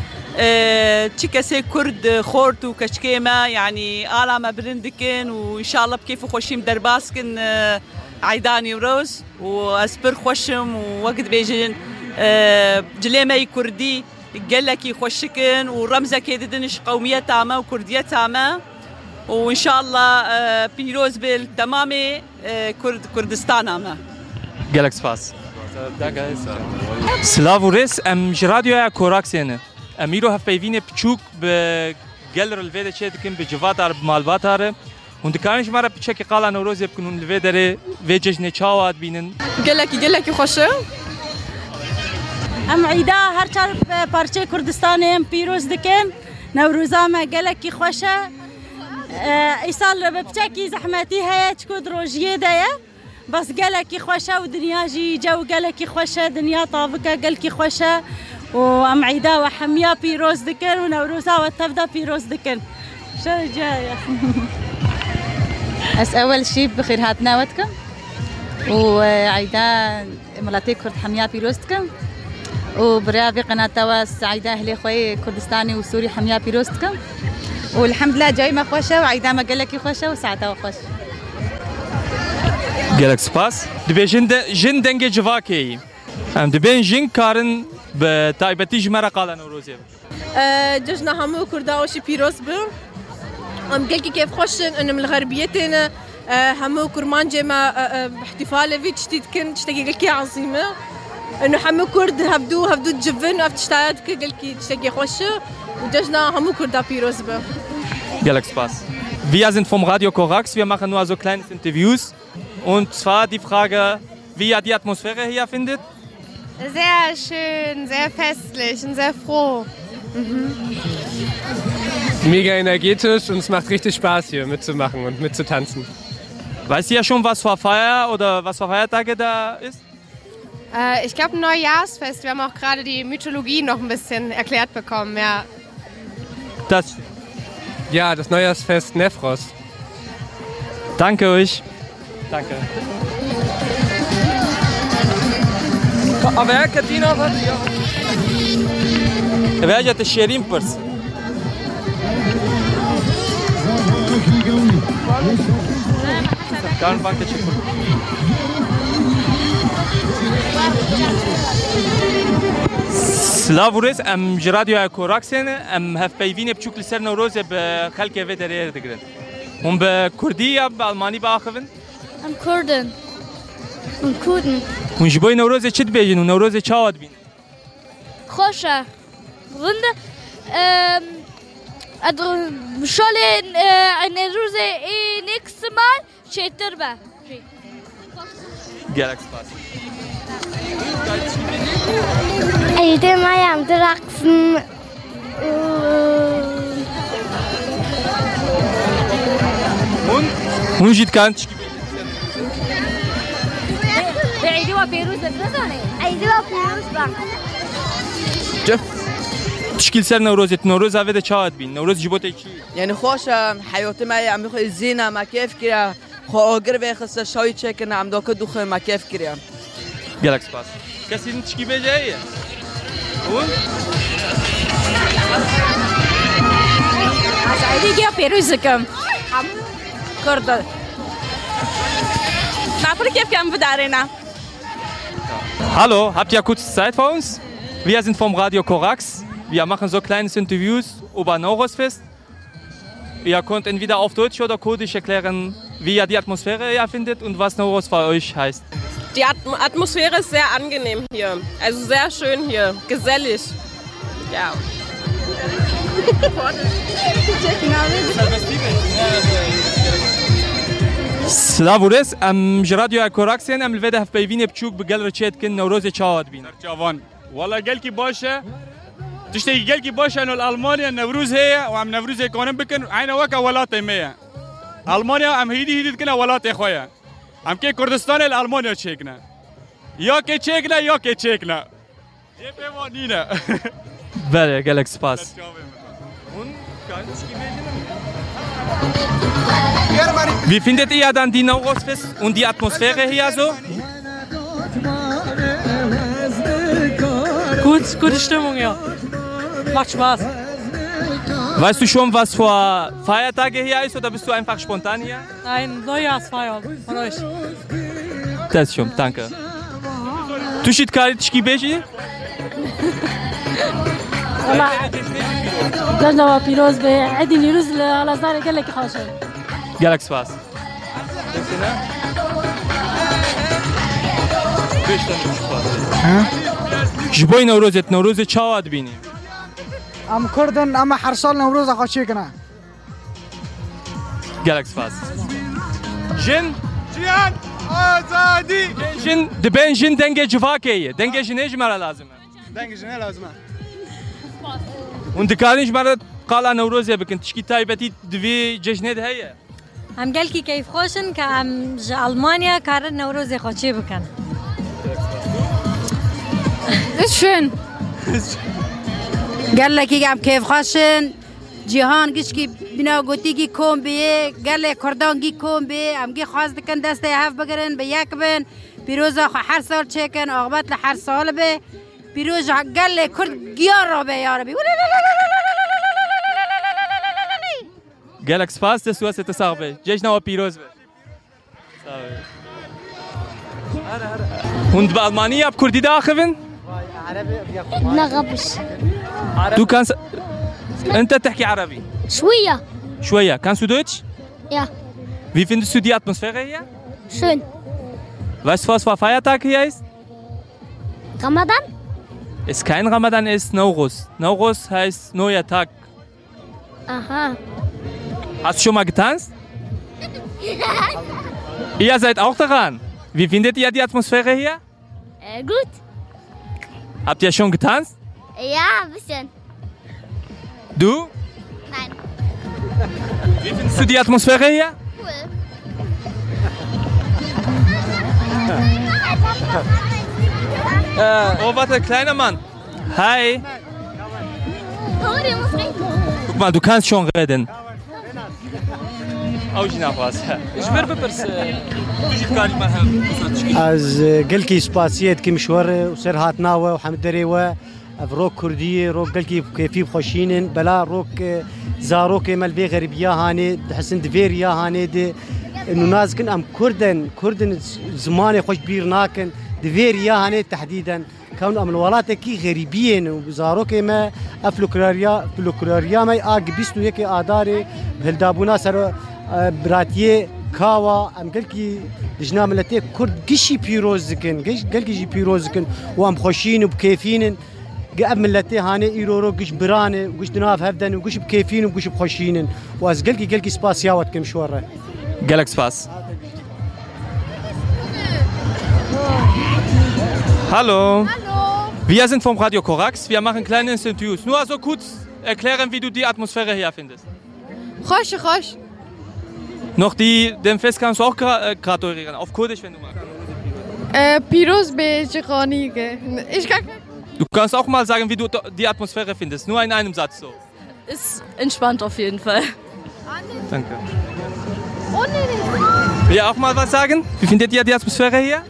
تشيكاسي كرد خورت وكشكيمة يعني آلامة برندكن وإن شاء الله بكيف وخشيم درباسكن عيداني وروز وأسبر خوشم ووقت بيجن جليمي كردي قال لك يخشكن ورمزة كيددنش قومية تامة وكردية تامة وإن شاء الله بيروز بالتمامي كردستان أما جالكس باس سلاو و ریس ام جرادیو کوراکسینه امیرو هفپیوین بچوک به گلر الویده چه دکن به جوات عرب مالبات هاره هون دکانش مرا بچه قالا نوروز بکنون الویده ره وی جشن چاوات بینن گلکی خوشه ام عیدا هر چار پارچه کردستان ام پیروز دکن نوروزا ما گلکی خوشه ایسال به بچه کی زحمتی هیا چکو دروجیه دیا بس گلکی خوشه و دنیا جی جو گلکی خوشه دنیا طابقه گلکی خوشه و ام عیدا و حمیا پیروز دکن و نوروزا و تبدا پیروز دکن شو جايه أس أول شيء بخير هات ناوتكم وعيدا ملاتي كرد حميا بيروستكم وبريافي قناة تواس عيدا أهلي خوي كردستاني وسوري حميا بيروستكم والحمد لله جاي ما خوشة وعيدا ما قالك خوشة وساعتها خوش قالك سباس دبي جن دنجي جواكي ام دبين جن كارن بتايبتي جمرة قالا نوروزي ججنا همو كرداوشي بيروز بو ام قالكي كيف خوشن انه من الغربيتنا همو كرمان جما احتفال في تشتيتكن تشتاقي قالكي عظيمه انه همو كرد هبدو تجفن وفتشتايتك قالكي تشتاقي خوشه وججنا همو كردا بيروز بو قالك سباس Wir sind vom Radio Korax, wir machen nur so kleine Interviews und zwar die Frage, wie ihr die Atmosphäre hier findet? Sehr schön, sehr festlich und sehr froh. Mega energetisch und es macht richtig Spaß hier mitzumachen und mitzutanzen. Weißt du ja schon, was für Feier oder was für Feiertage da ist? Ich glaube ein Neujahrsfest. Wir haben auch gerade die Mythologie noch ein bisschen erklärt bekommen, ja. Das? Ja, das Neujahrsfest Nefros. Danke euch. Danke. Aber Katina war ja. Wer hat das Sherin Pers? Kan banka çıkıyor. سلاوورس ام جراديو كوراكسن ام هف بيفين بچوك لسر نوروز بخلق في درير دغرن هم بكرديه بالماني باخفن ام كردن ام كودن هم جبوي نوروز چت بيجن نوروز چاواد بين خوشا وند شالن نوروز نيكست مال شيتر با جالكس باس عيدة ما يعم ترقصن هون جيت كانت عيدة وبيروز برزانة عيدة وبيروز بان تشكيل سر نوروز نوروز هذا چاواد بين نوروز جبوتي چی يعني خوش حياتي ما عم يخو زينه ما كيف كده خو اگر به خصه شوي چکن عم دوك دوخ ما كيف كده جالكس باس کسی نتشکی بجایه اون عيدة بيروزكم كرد نعرف كيف كان بدارنا Hallo, habt ihr kurz Zeit für uns? Wir sind vom Radio Korax. Wir machen so kleines Interviews über Nowrozfest. Ihr könnt entweder auf Deutsch oder Kurdisch erklären, wie ihr die Atmosphäre hier findet und was Nowroz für euch heißt. Die Atmosphäre ist sehr angenehm hier. Also sehr schön hier, gesellig. Ja. سلاوورس ام جراديو كوراكسين ام الفيدا في بيفيني بتشوك بقلر تشيت كن نوروز تشاواد بين جوان والله قالكي باشا تشتي قالكي باشا انه الالمانيا نوروز هي وعم نوروز يكون بكن عين وكا ولاتي مية المانيا عم هيدي كنا ولاتي خويا عم كي كردستان الالمانيا تشيكنا يا كي تشيكنا يا كي تشيكنا يا بيوانينا بله قالك سباس Wie findet ihr dann die Nowrozfest und die Atmosphäre hier so? Gut, gute Stimmung, ja. Macht Spaß. Weißt du schon, was für Feiertage hier ist oder bist du einfach spontan hier? Nein, Neujahrsfeier von euch. Das schon, danke. Tu shit karitishki beji? جانا بيروز بعيد نيروز على زاري قال لك خاشة قالك سباس جبوی نوروز چاواد بینیم ام کردن اما هر سال نوروز خوشی کنه گلکس فاس جن جیان آزادی جن دبین جن دنگ جواکیه دنگ جنه جمره لازمه دنگ جنه لازمه اون دکارین جمره قالا نوروزی بکن تشکی تایبتی دوی جشنه ده هیه هم قال کی کیف خوشن که هم آلمانیا کار نوروز خوشی بکن schön قال لك هم كيف خاشن جهان گیش کی بنا گوتی کی کوم بیه گله کردان کی کوم بیه هم کی خواست کن دسته هف بگرن به یک بن پیروز هر سال چکن عاقبت هر سال به پیروز گله کرد گیار را به یا ربی گلکس فاس دستو ست صاحبه جشن و پیروز به هند به آلمانی اب کردی داخلن نغبش Du kannst. أنت تحكي عربي. شوية. Kannst du Deutsch? Ja. Wie findest du die Atmosphäre hier? Schön. Weißt du, was für Feiertag hier ist? Ramadan? Ist kein Ramadan, ist Nowruz. Nowruz heißt neuer Tag. Aha. Hast du schon mal getanzt? Ihr seid auch daran. Wie findet ihr die Atmosphäre hier? Gut. Habt ihr schon getanzt? Ja, ein bisschen. Du? Nein. Wie findest du die Atmosphäre hier? Cool. Oh, warte, kleiner Mann. Hi. Guck mal, du kannst schon reden. أوجي نافاس. إيش بس تجي تكاني مرهم. از قلكي سباسيات كي مشوار وسر هاتناوه وحمد دريوه روك كردية روك قلكي كيفي بخشينن بلا روك زاروك مال في غربية هاني حسن دفيريا هاني دي إنه ناس كن أم كردن زماني خوش بيرناكن دفيريا هاني تحديدا كون أم الولات كي غريبين وزاروك ما فلوكراريا ما بيستو هيك آداري بهالدابونا سر براتيه كاوا ام قلكي جنا ملتي كرد قشي بيروز كن قلكي جي بيروز كن وام خوشين وبكيفين قاب ملتي هاني ايرورو قش برانه وقش دناف هفدن وقش بكيفين وقش بخوشين واز قلكي سباسياوت كم شوره قالك سباس Hallo. Wir sind vom Radio Korax. Wir machen kleine Interviews. Nur so kurz erklären, wie du die Atmosphäre hier findest. خوش Noch den Fest kannst du auch gratulieren, auf Kurdisch, wenn du magst. پیروز به جهانی ich kann Du kannst auch mal sagen, wie du die Atmosphäre findest, nur in einem Satz so. Ist entspannt auf jeden Fall. Danke. Will ihr auch mal was sagen? Wie findet ihr die Atmosphäre hier?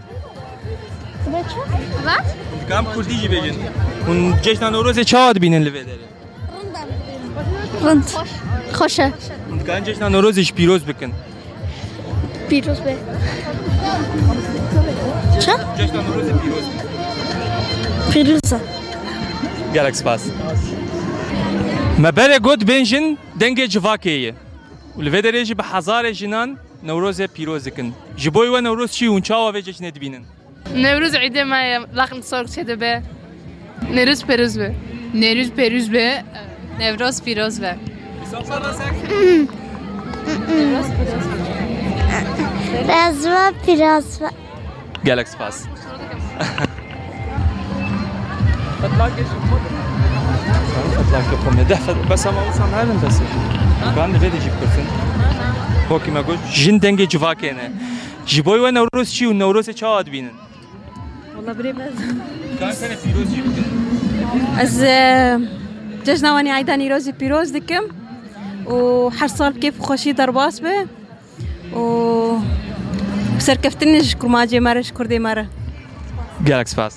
Was? Kam Kurdi bejin. Und جشن نوروز چاد بینن لوی داره. رند خوشه. Und kein جشن نوروزش پیروز بکن. پیروز به. چه؟ جشن نوروز پیروز. پیروزه. Galax Pass. ما بره گود بنجن دنگ جواکیه. ولوی داره جی به هزار جنان نوروز پیروز کن. جبوی و نوروز چی اون چاوا و جشن بینن. نوروز عیده ما لقن سرخ شده به نوروز پیروز به نوروز پیروز به نوروز پیروز به رزوا پیروز به Galax Pass. بس ما وصلنا هذا بس كان بدي يجيب كرسي هوكي ما قلت جن دنجي جواكينه جيبوي ونوروز شي ونوروز چاد بينن والله بري بس كان فيروز جيبكن از جشنواني عيداني روزي بيروز دكم وهر صار كيف خوشي درباس به و بسركفتني كرماجي مره كردي مره Galax Pass.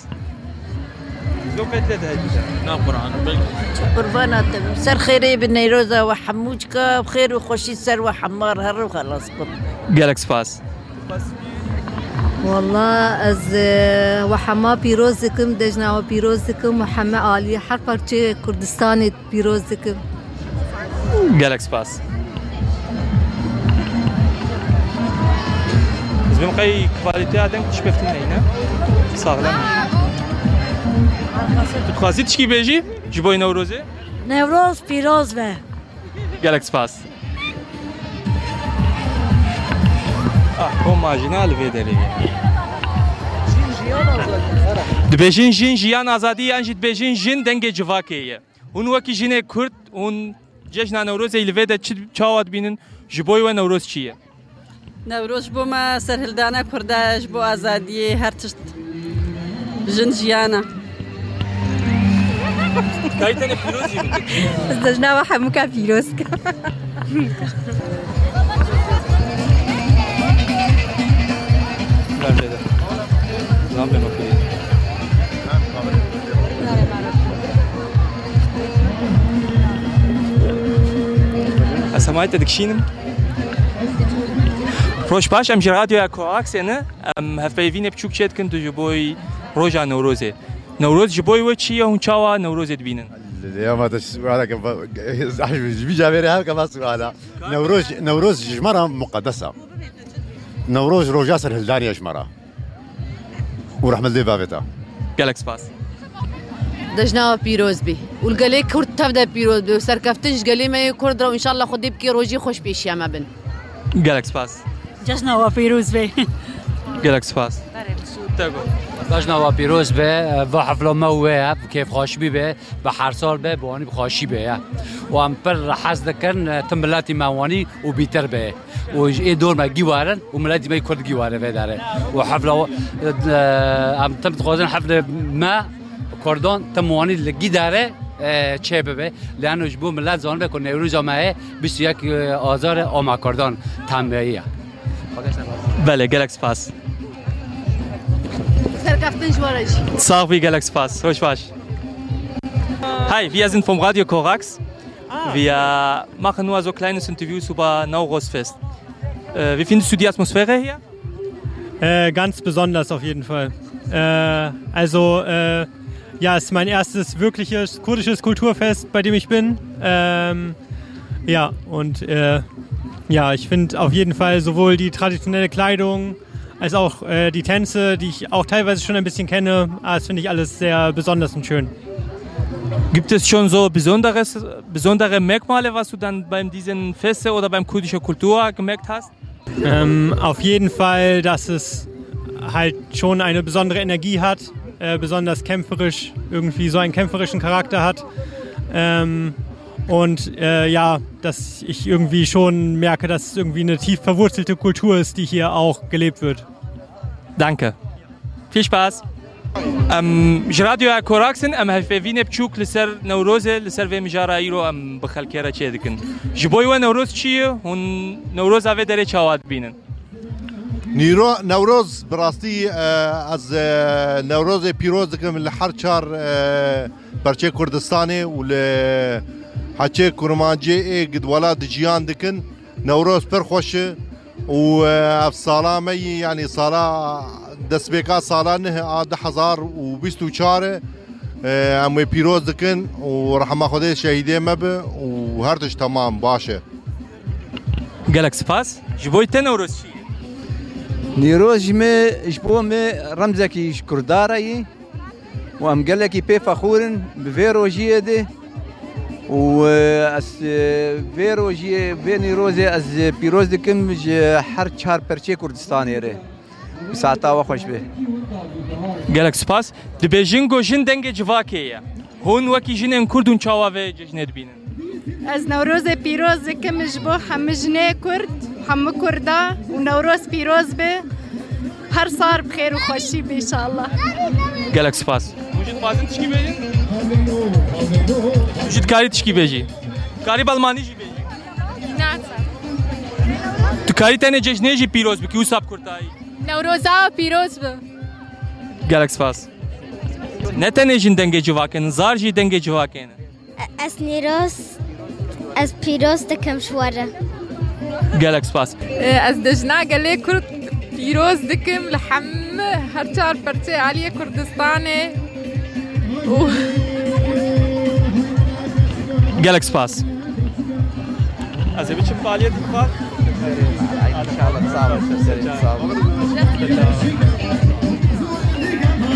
قربانات سر خيري بالنيروزة وحموجك بخير وخوشي سر وحمار هر وخلاص Galax Pass. والله از وحما پیروزکم دجنا و پیروزکم وحما عالی هر پرچه کردستان پیروزکم Galax Pass. زبون قي كواليتي هذا كنت شفت هنا ساغلم خواستی چی بیجی جبوی نوروزه نوروز پیروز به گلک سپاس کم ماجینال ویدری دبیجین جین جیان آزادی انجید بیجین جین دنگ جواکیه اون وکی جین کرد اون جشن نوروز ایلویده چاواد بینن جبوی و نوروز چیه نوروز بو ما سرهلدانه کرداش بو آزادی هر تشت جن جیانا کایتن پیروزی دجنا و حموکا پیروز که سمعت دکشینم روش باش ام رادیو کوکس نه ام هفیوین بچوک چت کن تو جبوی روزا نوروزه نوروز جبوی و چیه اون چاوا نوروز دبینن يا ما تسمعنا بيجابيرها كما سؤالا نوروز جمرة مقدسة نوروز روجاس الهلدانية جمرة ورحمة الله بابتا جالكس باس دجنا پیروز بی والقلي كرد تبدا پیروز بی وسركفتنش قلي ما كرد وان شاء الله خدي بكي روجي خوش بيشيا ما بن جالكس باس جشنا و پیروز به جالكس باس دجنا و پیروز به و حفله موه كيف خوش بي به هر سال به بواني بخوشي به و ام پر حزد کن تملاتي مواني و بيتر به و اي دور ما جوارن و ملاتي ما يكرد جواره به داره و حفله ام تم تخوزن حفله ما کردان تموانی لگی داره چه ببه لانه جبو ملت زان بکن نوروز آمه 21 آذر آما کردان تنبیهیه بله گلکس پاس سرکفتن جوارش صافی گلکس پاس خوش باش Hi, wir sind vom Radio Korax. Wir machen nur so ein kleines Interview über Naurosfest. Wie findest du die Atmosphäre hier? Ganz besonders auf jeden Fall. Ja, es ist mein erstes wirkliches kurdisches Kulturfest, bei dem ich bin. Ja, und ja, ich finde auf jeden Fall sowohl die traditionelle Kleidung als auch die Tänze, die ich auch teilweise schon ein bisschen kenne, das finde ich alles sehr besonders und schön. Gibt es schon so besondere Merkmale, was du dann bei diesen Festen oder beim kurdischen Kultur gemerkt hast? Auf jeden Fall, dass es halt schon eine besondere Energie hat, besonders kämpferisch, irgendwie so einen kämpferischen Charakter hat. Und ja, dass ich irgendwie schon merke, dass es irgendwie eine tief verwurzelte Kultur ist, die hier auch gelebt wird. Danke. Viel Spaß. Radio Koraxen am هفوین بچوک لسر نوروز لسر و مجارایی رو ام بخلکی را چه دکن. جبوی و نوروز چیه؟ هن نوروز اوه داره چاوات بینن. نوروز براستی از نوروز پیروز دکم لحر چار برچه کردستانه و لحچه کرمانجه قدوالات جیان دکن نوروز پر خوشه و افصالامه يعني صلاة دسبيكا صلاة نه 2024 ام پیروز دکن و رحمه خدا شهیده مبه و هرتش تمام باشه. گلک سپاس. جبوی ته نوروز چی؟ نيروز جبوه رمزكي كرداري وام قالكي بي فخورن بفيروجيه دي و اس فيروجيه بنيروزي از بيروز دكم هر چهار پرچه کردستانی ره ساعتا و خوش به گلک سپاس. دبیجین گوشن دنگ جواکیه هون وکی جنن کردون چاواوه جشنت بینن. از نوروز پیروز دكم جبو هم جنه کرد هم کردا و نوروز پیروز به هر سال بخیر و خوشی به انشالله. گلک سپاس. موجود بازن تشکی بیجی؟ موجود کاری تشکی بیجی؟ کاری بالمانی جی بیجی؟ نه. تو کاری تنه جشنه جی پیروز بکی او سب کردایی؟ نوروزا پیروز به. گلک سپاس. نه تنه جن دنگ جواکن زار جی دنگ جواکن. از نیروز از پیروز دکم شواره. گلک سپاس. از دجنا گله کرد پیروز دکم لحم هر چهار پرچه عالیه کردستانه. گلک سپاس. از این چه فعالیت می‌کنید؟ ان شاء الله تصاوب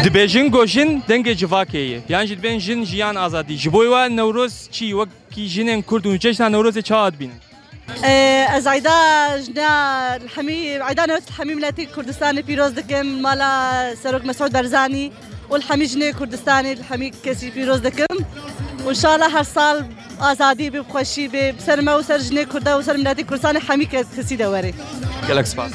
دبیجن گوشن دنگ جواکیه یعنی دبین جن جیان آزادی جبوی و نوروز چی وکی جنن کردون جشن نوروز چاد بینن از عیدا جنا الحمي عیدا نوروز الحمي ملتی کردستان پیروز دکم مالا سروک مسعود برزانی والحمي جنه کردستانی الحمي کسی پیروز دکم وان شاء الله هر سال آزادی بخوشی بسر ما وسر جنه کرده وسر ملتی کردستان حمی کسی دوره گلک سپاس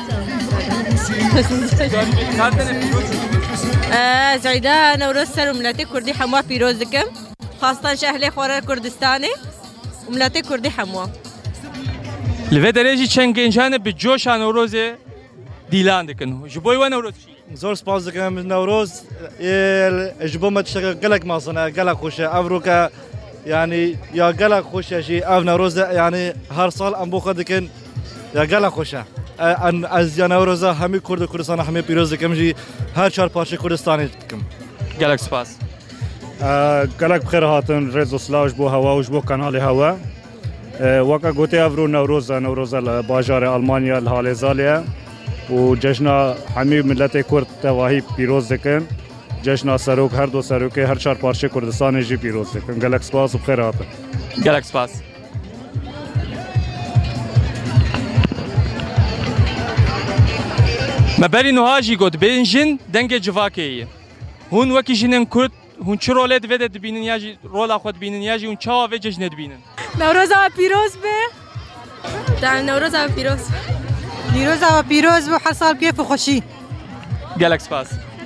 زعيدة نوروز سر ملاتي كردي حموا بيروز دكم خاصة شهلي خورا كردستاني وملاتي كردي حموا لفه درجی چند گنجانه به جوش نوروز دیلان دکن جبوی و نوروز زور سپاس دکم نوروز جبو ما تشتغل قلق ماصنة قلق خوشة أفروكا يعني يا قلق خوشة شيء أف نوروز يعني هر سال أم بوخد دكن يا قلق خوشة ان از نوروزا همه کردستان همه پیروز دکم جی هر چهار پارچه کردستانی دکم گلک سپاس گلک بخیر هاتن رز و سلاوش بو هوا وش بو کانال هوا وقت گوته افرو نوروزا باجار آلمانیا الحال زالیه و جشن همه ملت کرد تواهی پیروز دکن جشن سروک هر دو سروک هر چهار پارچه کردستان جی پیروز دکن گلک سپاس و بخیر هاتن گلک سپاس ما بری نهاجی گود بینجن دنگ جواکیه هون وکی جنن کرد هون چه روله دویده دبینن یاجی رولا خود بینن یاجی هون چاوا و جشن دبینن نوروز و پیروز به در نوروز و پیروز نیروز و پیروز و هر سال کیف و خوشی گلک سپاس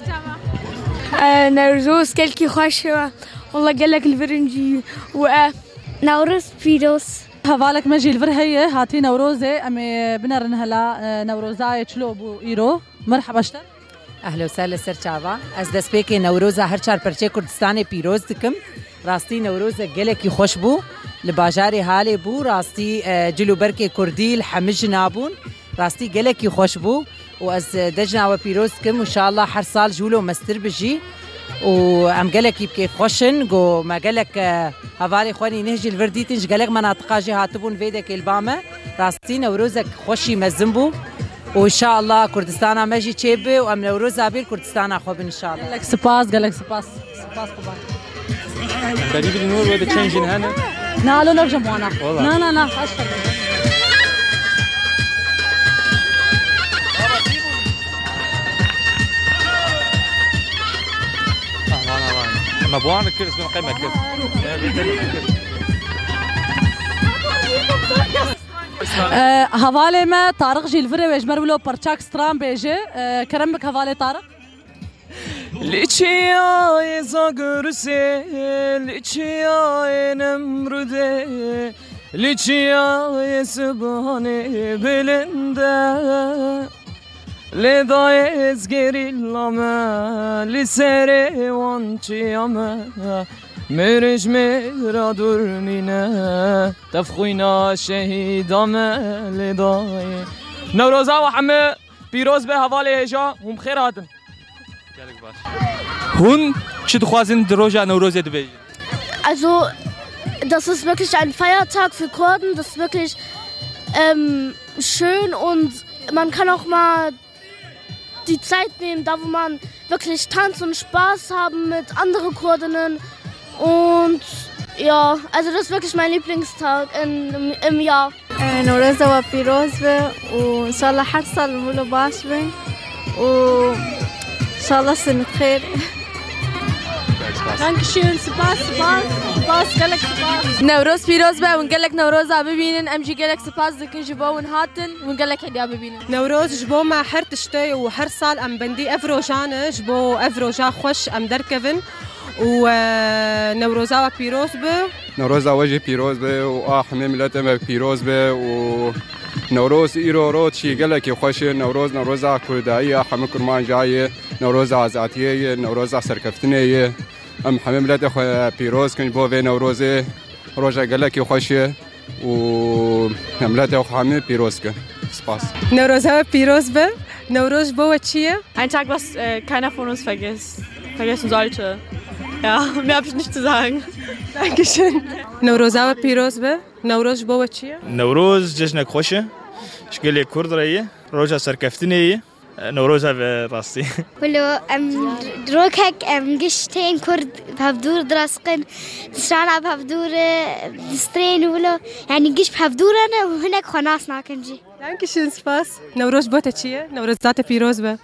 نوروز کلکی خوش و والله گلک الفرنجی و نوروز پیروز هوالك مجي الفرهية هاتي نوروزة أمي بنرن هلا نوروزاية شلوبو إيرو مرحبا شتر أهلا وسهلا سرچاوا از دست پیکی نوروزا هر چار پرچه کردستان پیروز دکم راستی نوروزا گلکی خوش بو لباجاری حالی بو راستی جلو برکی کردی الحمج نابون راستی گلکی خوش بو و از دجنا و پیروز دکم وإن شاء الله هر سال جولو مستر بجي وام قالك بكيف خوشن جو ما قالك هفالي خواني نهجي الفرديتنج قالك مناطق جي هاتبون فيدك البامه راستين نوروزك خوشي مزنبو وان شاء الله كردستان ماجي تشيبي وام نوروز ابير كردستان خوب ان شاء الله قالك سباس قالك سباس قبان قريب النور ودا تشنجن هنا لا لا نرجع معنا لا ما بوان كل اسمه قيمة كل هوالي ما طارق جي الفري ويجمر ولو برشاك سترام بيجي كرمك هوالي طارق لچیای زاگرسه لچیای نمرده لچیای سبحانه بلنده لدای ازگری لامه لسره وانچیامه مرج مرا دورنینه تفخوینا شهیدامه لدای نوروزا و همه پیروز به حوالی هجا هم خیر هاتن هون چی دخوازن دروجا نوروز دبی Also das ist wirklich ein Feiertag für Kurden, das ist wirklich schön und man kann auch mal die Zeit nehmen, da wo man wirklich tanzt und Spaß haben mit anderen Kurdinnen und ja, also das ist wirklich mein Lieblingstag im Jahr. نوروز و پیروز به و ان شاء الله هر سال مولو باش به و ان شاء الله سنة خير. Dankeschön, سپاس گلک سپاس. نوروز پیروز به ون گلک نوروز ببینن ام جی گلک سپاس دکن جبو ون هاتن ون گلک هدیا ببینن. نوروز جبو ما هر تشتي و هر سال ام بندي افرو جان جبو افرو جا خوش ام دركفن و نوروزا و پیروز به نوروزا وجه پیروز به و همه ملت ما پیروز به و نوروز ایرو رو چی گلکی خوش نوروزا کرداییه همه کرمان جایه نوروزا آزادیه نوروزا سرکفتنیه ام همه ملت خو پیروز کن بو و نوروزه روزا گلکی خوشه و ملت خو همه پیروز کن سپاس نوروزا پیروز به نوروز بو چیه ein Tag was keiner von uns vergessen sollte. Ja, mehr habe ich nicht zu sagen. Dankeschön. نوروزا و پیروز به نوروز بو چیه نوروز جشنك خوشه شكل كرد رأيه روجا سركفتنية نوروز راستي ولو دروكك قشتين كرد بهفدور دراسقن تشارع بهفدور دسترين ولو يعني قش بهفدور أنا وهناك خناص ناكنجي. Dankeschön, Spaß. نوروز بوتا چیه؟ نوروز ذات پیروز به.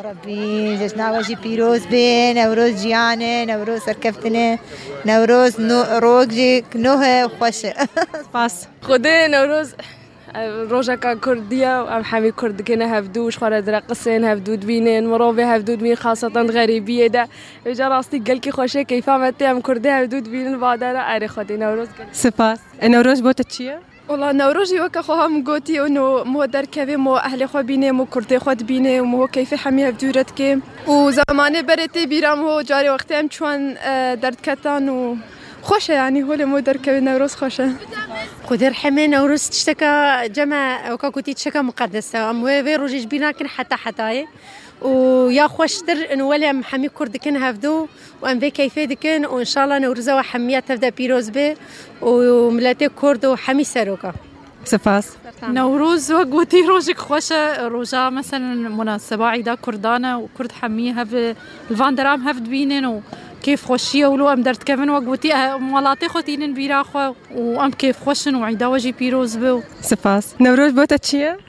ربي جشنا وجي بيروز بي نوروز جيانة نوروز سركفتنا نوروز روجي نوه خوش. Spaß. خدي نوروز روجاكا كردية وأم حمي كرد كنا هفدوش خارج درقسين هفدود بينين مروبي هفدود بين خاصة غريبية ده إجا راستي قلكي خوشة كيف عملتي أم كردي هفدود بينين بعدها أري خدي نوروز. سپاس. نوروز بوتا چیه؟ والله نوروزي وكا خوهم قوتي إنه مو دركبي مو أهلي خو بيني مو كردي خود بيني ومو كيف حمي هفدورت كي وزماني بريتي بيرام هو جاري وقتي أم شوان درد كتان و خوشه يعني هو مو دركبي نوروز خوشه. قدر حمي نوروز تشتكى جمع وكا كنتي تشتكى مقدسة أم وي روجيج بينا كن حتى ويا خوشتر إنه ولا محمي كرد كن هفدو وأم بي كيف دكن وإن شاء الله نوروزا وحمية تبدأ بيروز به وملاتي كرد وحمي سروكا. سپاس. نوروز وقوتي روجك خوشة روجا مثلا مناسبة عيدا كردانة وكرد حمية هف الفاندرام هفد بينن وكيف خوشية ولو أم درت كمان وقوتي مالاتي خوتينن بيراخو وأم كيف خوشن وعيدا وجي بيروز بو. سپاس. نوروز بوتا چیه؟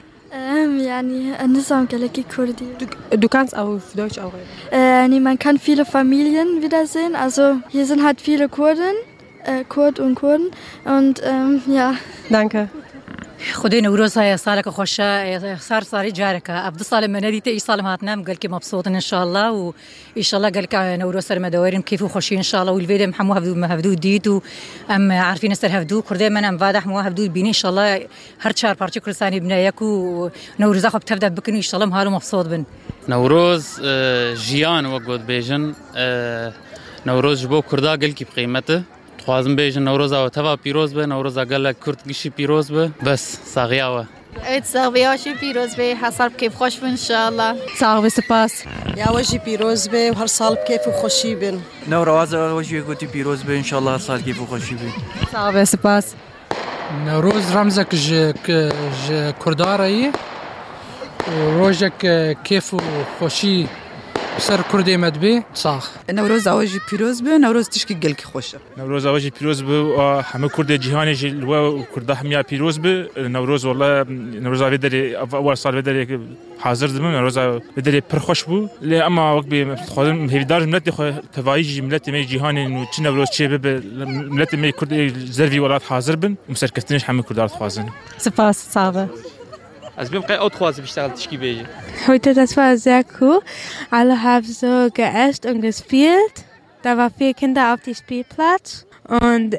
يعني النظام كلكي كردي. Du kannst auf Deutsch auch reden. Nee, man kann viele Familien wiedersehen. Also hier sind halt viele Kurden, Kurd und Kurden und ja. Danke. خدي نوروز هاي صالك خوشة صار صاري جارك أبدو صال من هذه تيجي صال مهاتنا قال كي مبسوط إن شاء الله وإن شاء الله قال كي نوروز صار مدورين كيف وخشي إن شاء الله والفيديو محمو هفدو ديتو أم عارفين استر هفدو كردي من أم فادح مو هفدو بيني إن شاء الله هر شهر بارتي كل سنة بنايكو نوروز أخو بتبدأ بكني إن شاء الله مهالو مبسوط بن نوروز جيان وقود بيجن نوروز جبو كردا قال كي بقيمته خوازم بیشتر نوروز و توا پیروز به نوروز اگر کرد گیشی پیروز به بس ساقیاوه. ایت ساقیاشی پیروز به حساب کیف خوش بن انشالله. ساقی سپاس. یا وجی پیروز به و هر سال کیف خوشی بن. نوروز وجی گوتی پیروز به انشالله هر سال کیف خوشی بن. ساقی سپاس. نوروز رمزك ج كرداري روجك كيف خوشي سر كردي مدبي صاخ نوروز اوجي پیروز به نوروز تشكي گلکی خوشه نوروز اوجي پیروز به همه کرد جهانی جلو کرد همیا پیروز به نوروز والله نوروز بدري اول سال بدري حاضر دم نوروز بدري پر خوش بو لی اما وقت به خودم هیدار ملت خو توایج ملت می جهانی نو چ نوروز چه به ملت می کرد زرفي ولات حاضر بن مسركتنش همه کردار خوازن سپاس صعبه Also wir haben kein Auto quasi bestellt, ich gebe. Heute, das war sehr cool. Alle haben so gegessen und gespielt. Da waren 4 Kinder auf dem Spielplatz. Und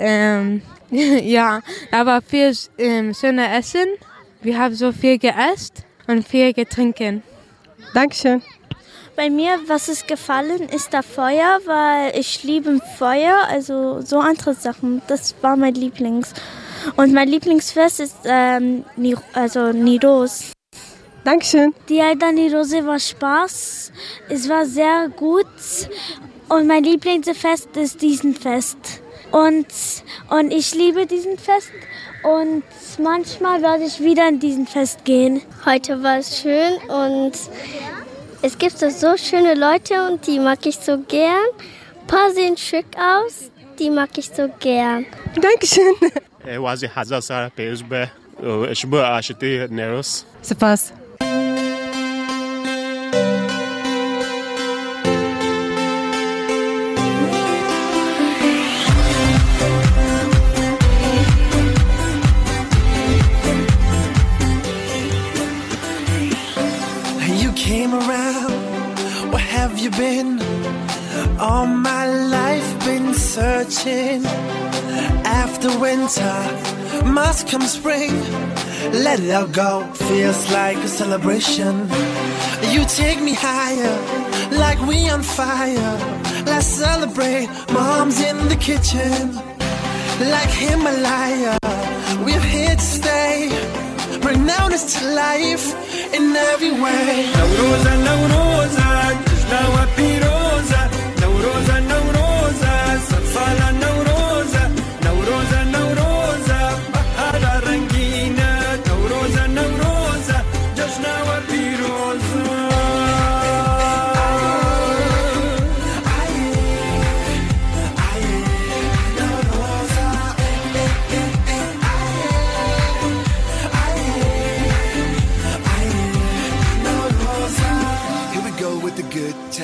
ja, da war viel schönes Essen. Wir haben so viel gegessen und viel getrunken. Dankeschön. Bei mir, was ist gefallen, ist das Feuer, weil ich liebe Feuer, also so andere Sachen. Das war mein Lieblings. Und mein Lieblingsfest ist Niroz. Dankeschön. Die Aida Nirose war Spaß. Es war sehr gut. Und mein Lieblingsfest ist diesen Fest. Und ich liebe diesen Fest. Und manchmal werde ich wieder in diesen Fest gehen. Heute war es schön und es gibt so schöne Leute und die mag ich so gern. Ein paar sehen schick aus, die mag ich so gern. Dankeschön. وازی حضرت سر پیروز به اشبه عاشتی نروز. سپاس. You came around, where have you been? All my life been searching. After winter must come spring. Let it all go, feels like a celebration. You take me higher, like we on fire. Let's celebrate, mom's in the kitchen. Like Himalaya, we're here to stay. Bring now this to life in every way. Nawroza, Nawroza, Jishna wa Piroza. Nawroza, Nawroza, Satsala Nawroza. Nawroza, Nawroza, Bahara Rangina. Nawroza, Nawroza, Jishna wa Piroza.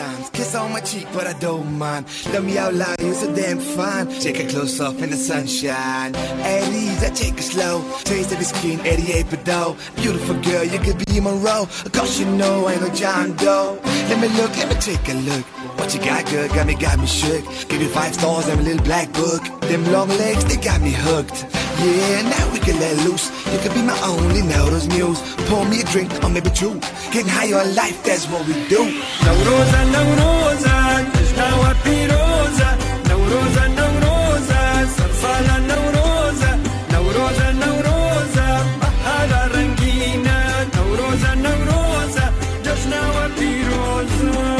times. Kiss on my cheek, but I don't mind. Love me out loud, you're so damn fine. Take it close up in the sunshine. At ease, I take it slow. Taste of your skin, 88 Bedeau. Beautiful girl, you could be Monroe. Cause you know I ain't no John Doe. Let me take a look. What you got, girl? Got me shook. Give you 5 stars and a little black book. Them long legs, they got me hooked. Yeah, now we can let loose. You could be my only Nauros muse. Pour me a drink, or maybe two. Getting high on life, that's what we do. Nauroza, Nauroza, Jishnawa Piroza. Nauroza, Nauroza, Sarsala Nauroza. Nauroza, Nauroza, Bahara Rangina. Nauroza, Nauroza, Jishnawa Piroza.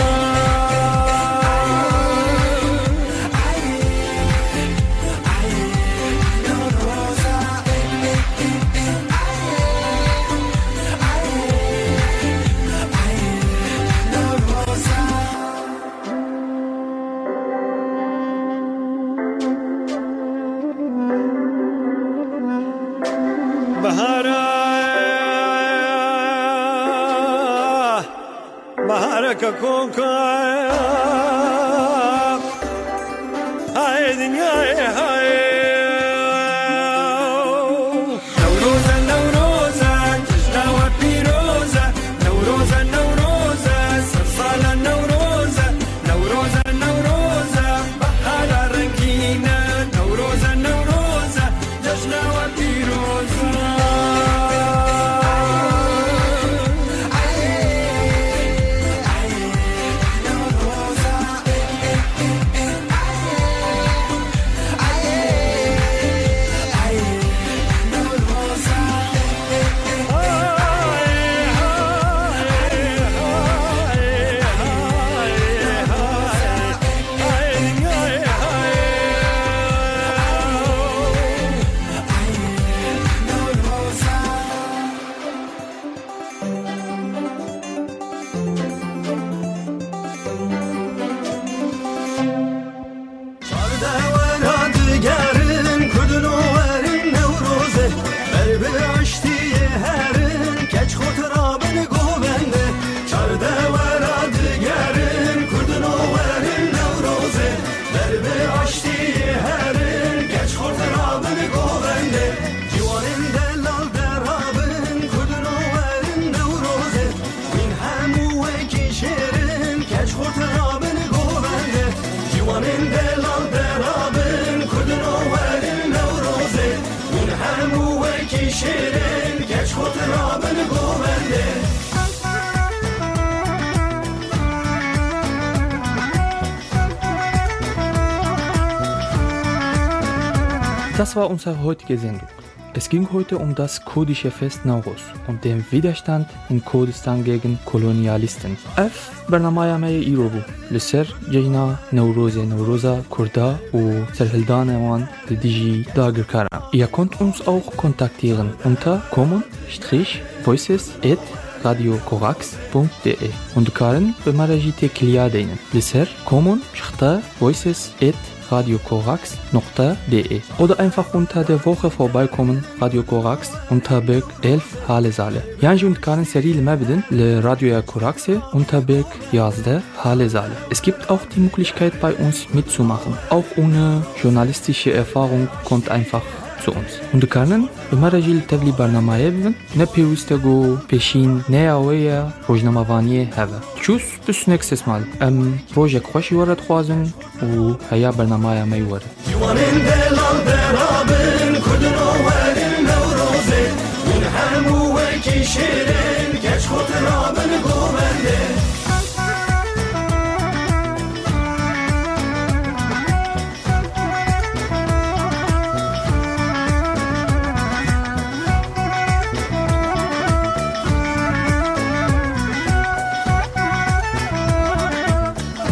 Konka Haydi hay Nauroza Nauroza Jishnawa Piroza Nauroza Nauroza Sarsala Nauroza Nauroza Nauroza Bahara Rangina Nauroza Nauroza Jishnawa Piroza Das war unsere heutige Sendung. Es ging heute um das kurdische Fest Nowruz und den Widerstand in Kurdistan gegen Kolonialisten. برنامه ما ایرو بو لسر جینا نوروزا کردا و سرهلدان وان دیجی داگر کارم. Ihr könnt uns auch kontaktieren unter common-voices@radiocorax.de und karen بمراجعه کلیا دینن لسر common-voices@radiocorax.de oder einfach unter der Woche vorbeikommen Radio Corax unter Berg 11 Halle Saale. Yani und karen seriyle mabedin le Radio Corax unter Berg 11 Halle Saale. Es gibt auch die Möglichkeit bei uns mitzumachen. Auch ohne journalistische Erfahrung kommt einfach zu uns. Und karen بمراجعه تبلی برنامه ببین نه پیوسته گو پیشین نه اویا روزنامه‌وانی هوا. چوس بس نکسس مال پروژه خوشی ورد خوازن و هیا برنامه می ورد. جوانین دلال درابن کردن آورین نوروزه اون همو کی شیرین کش خود رابن گوه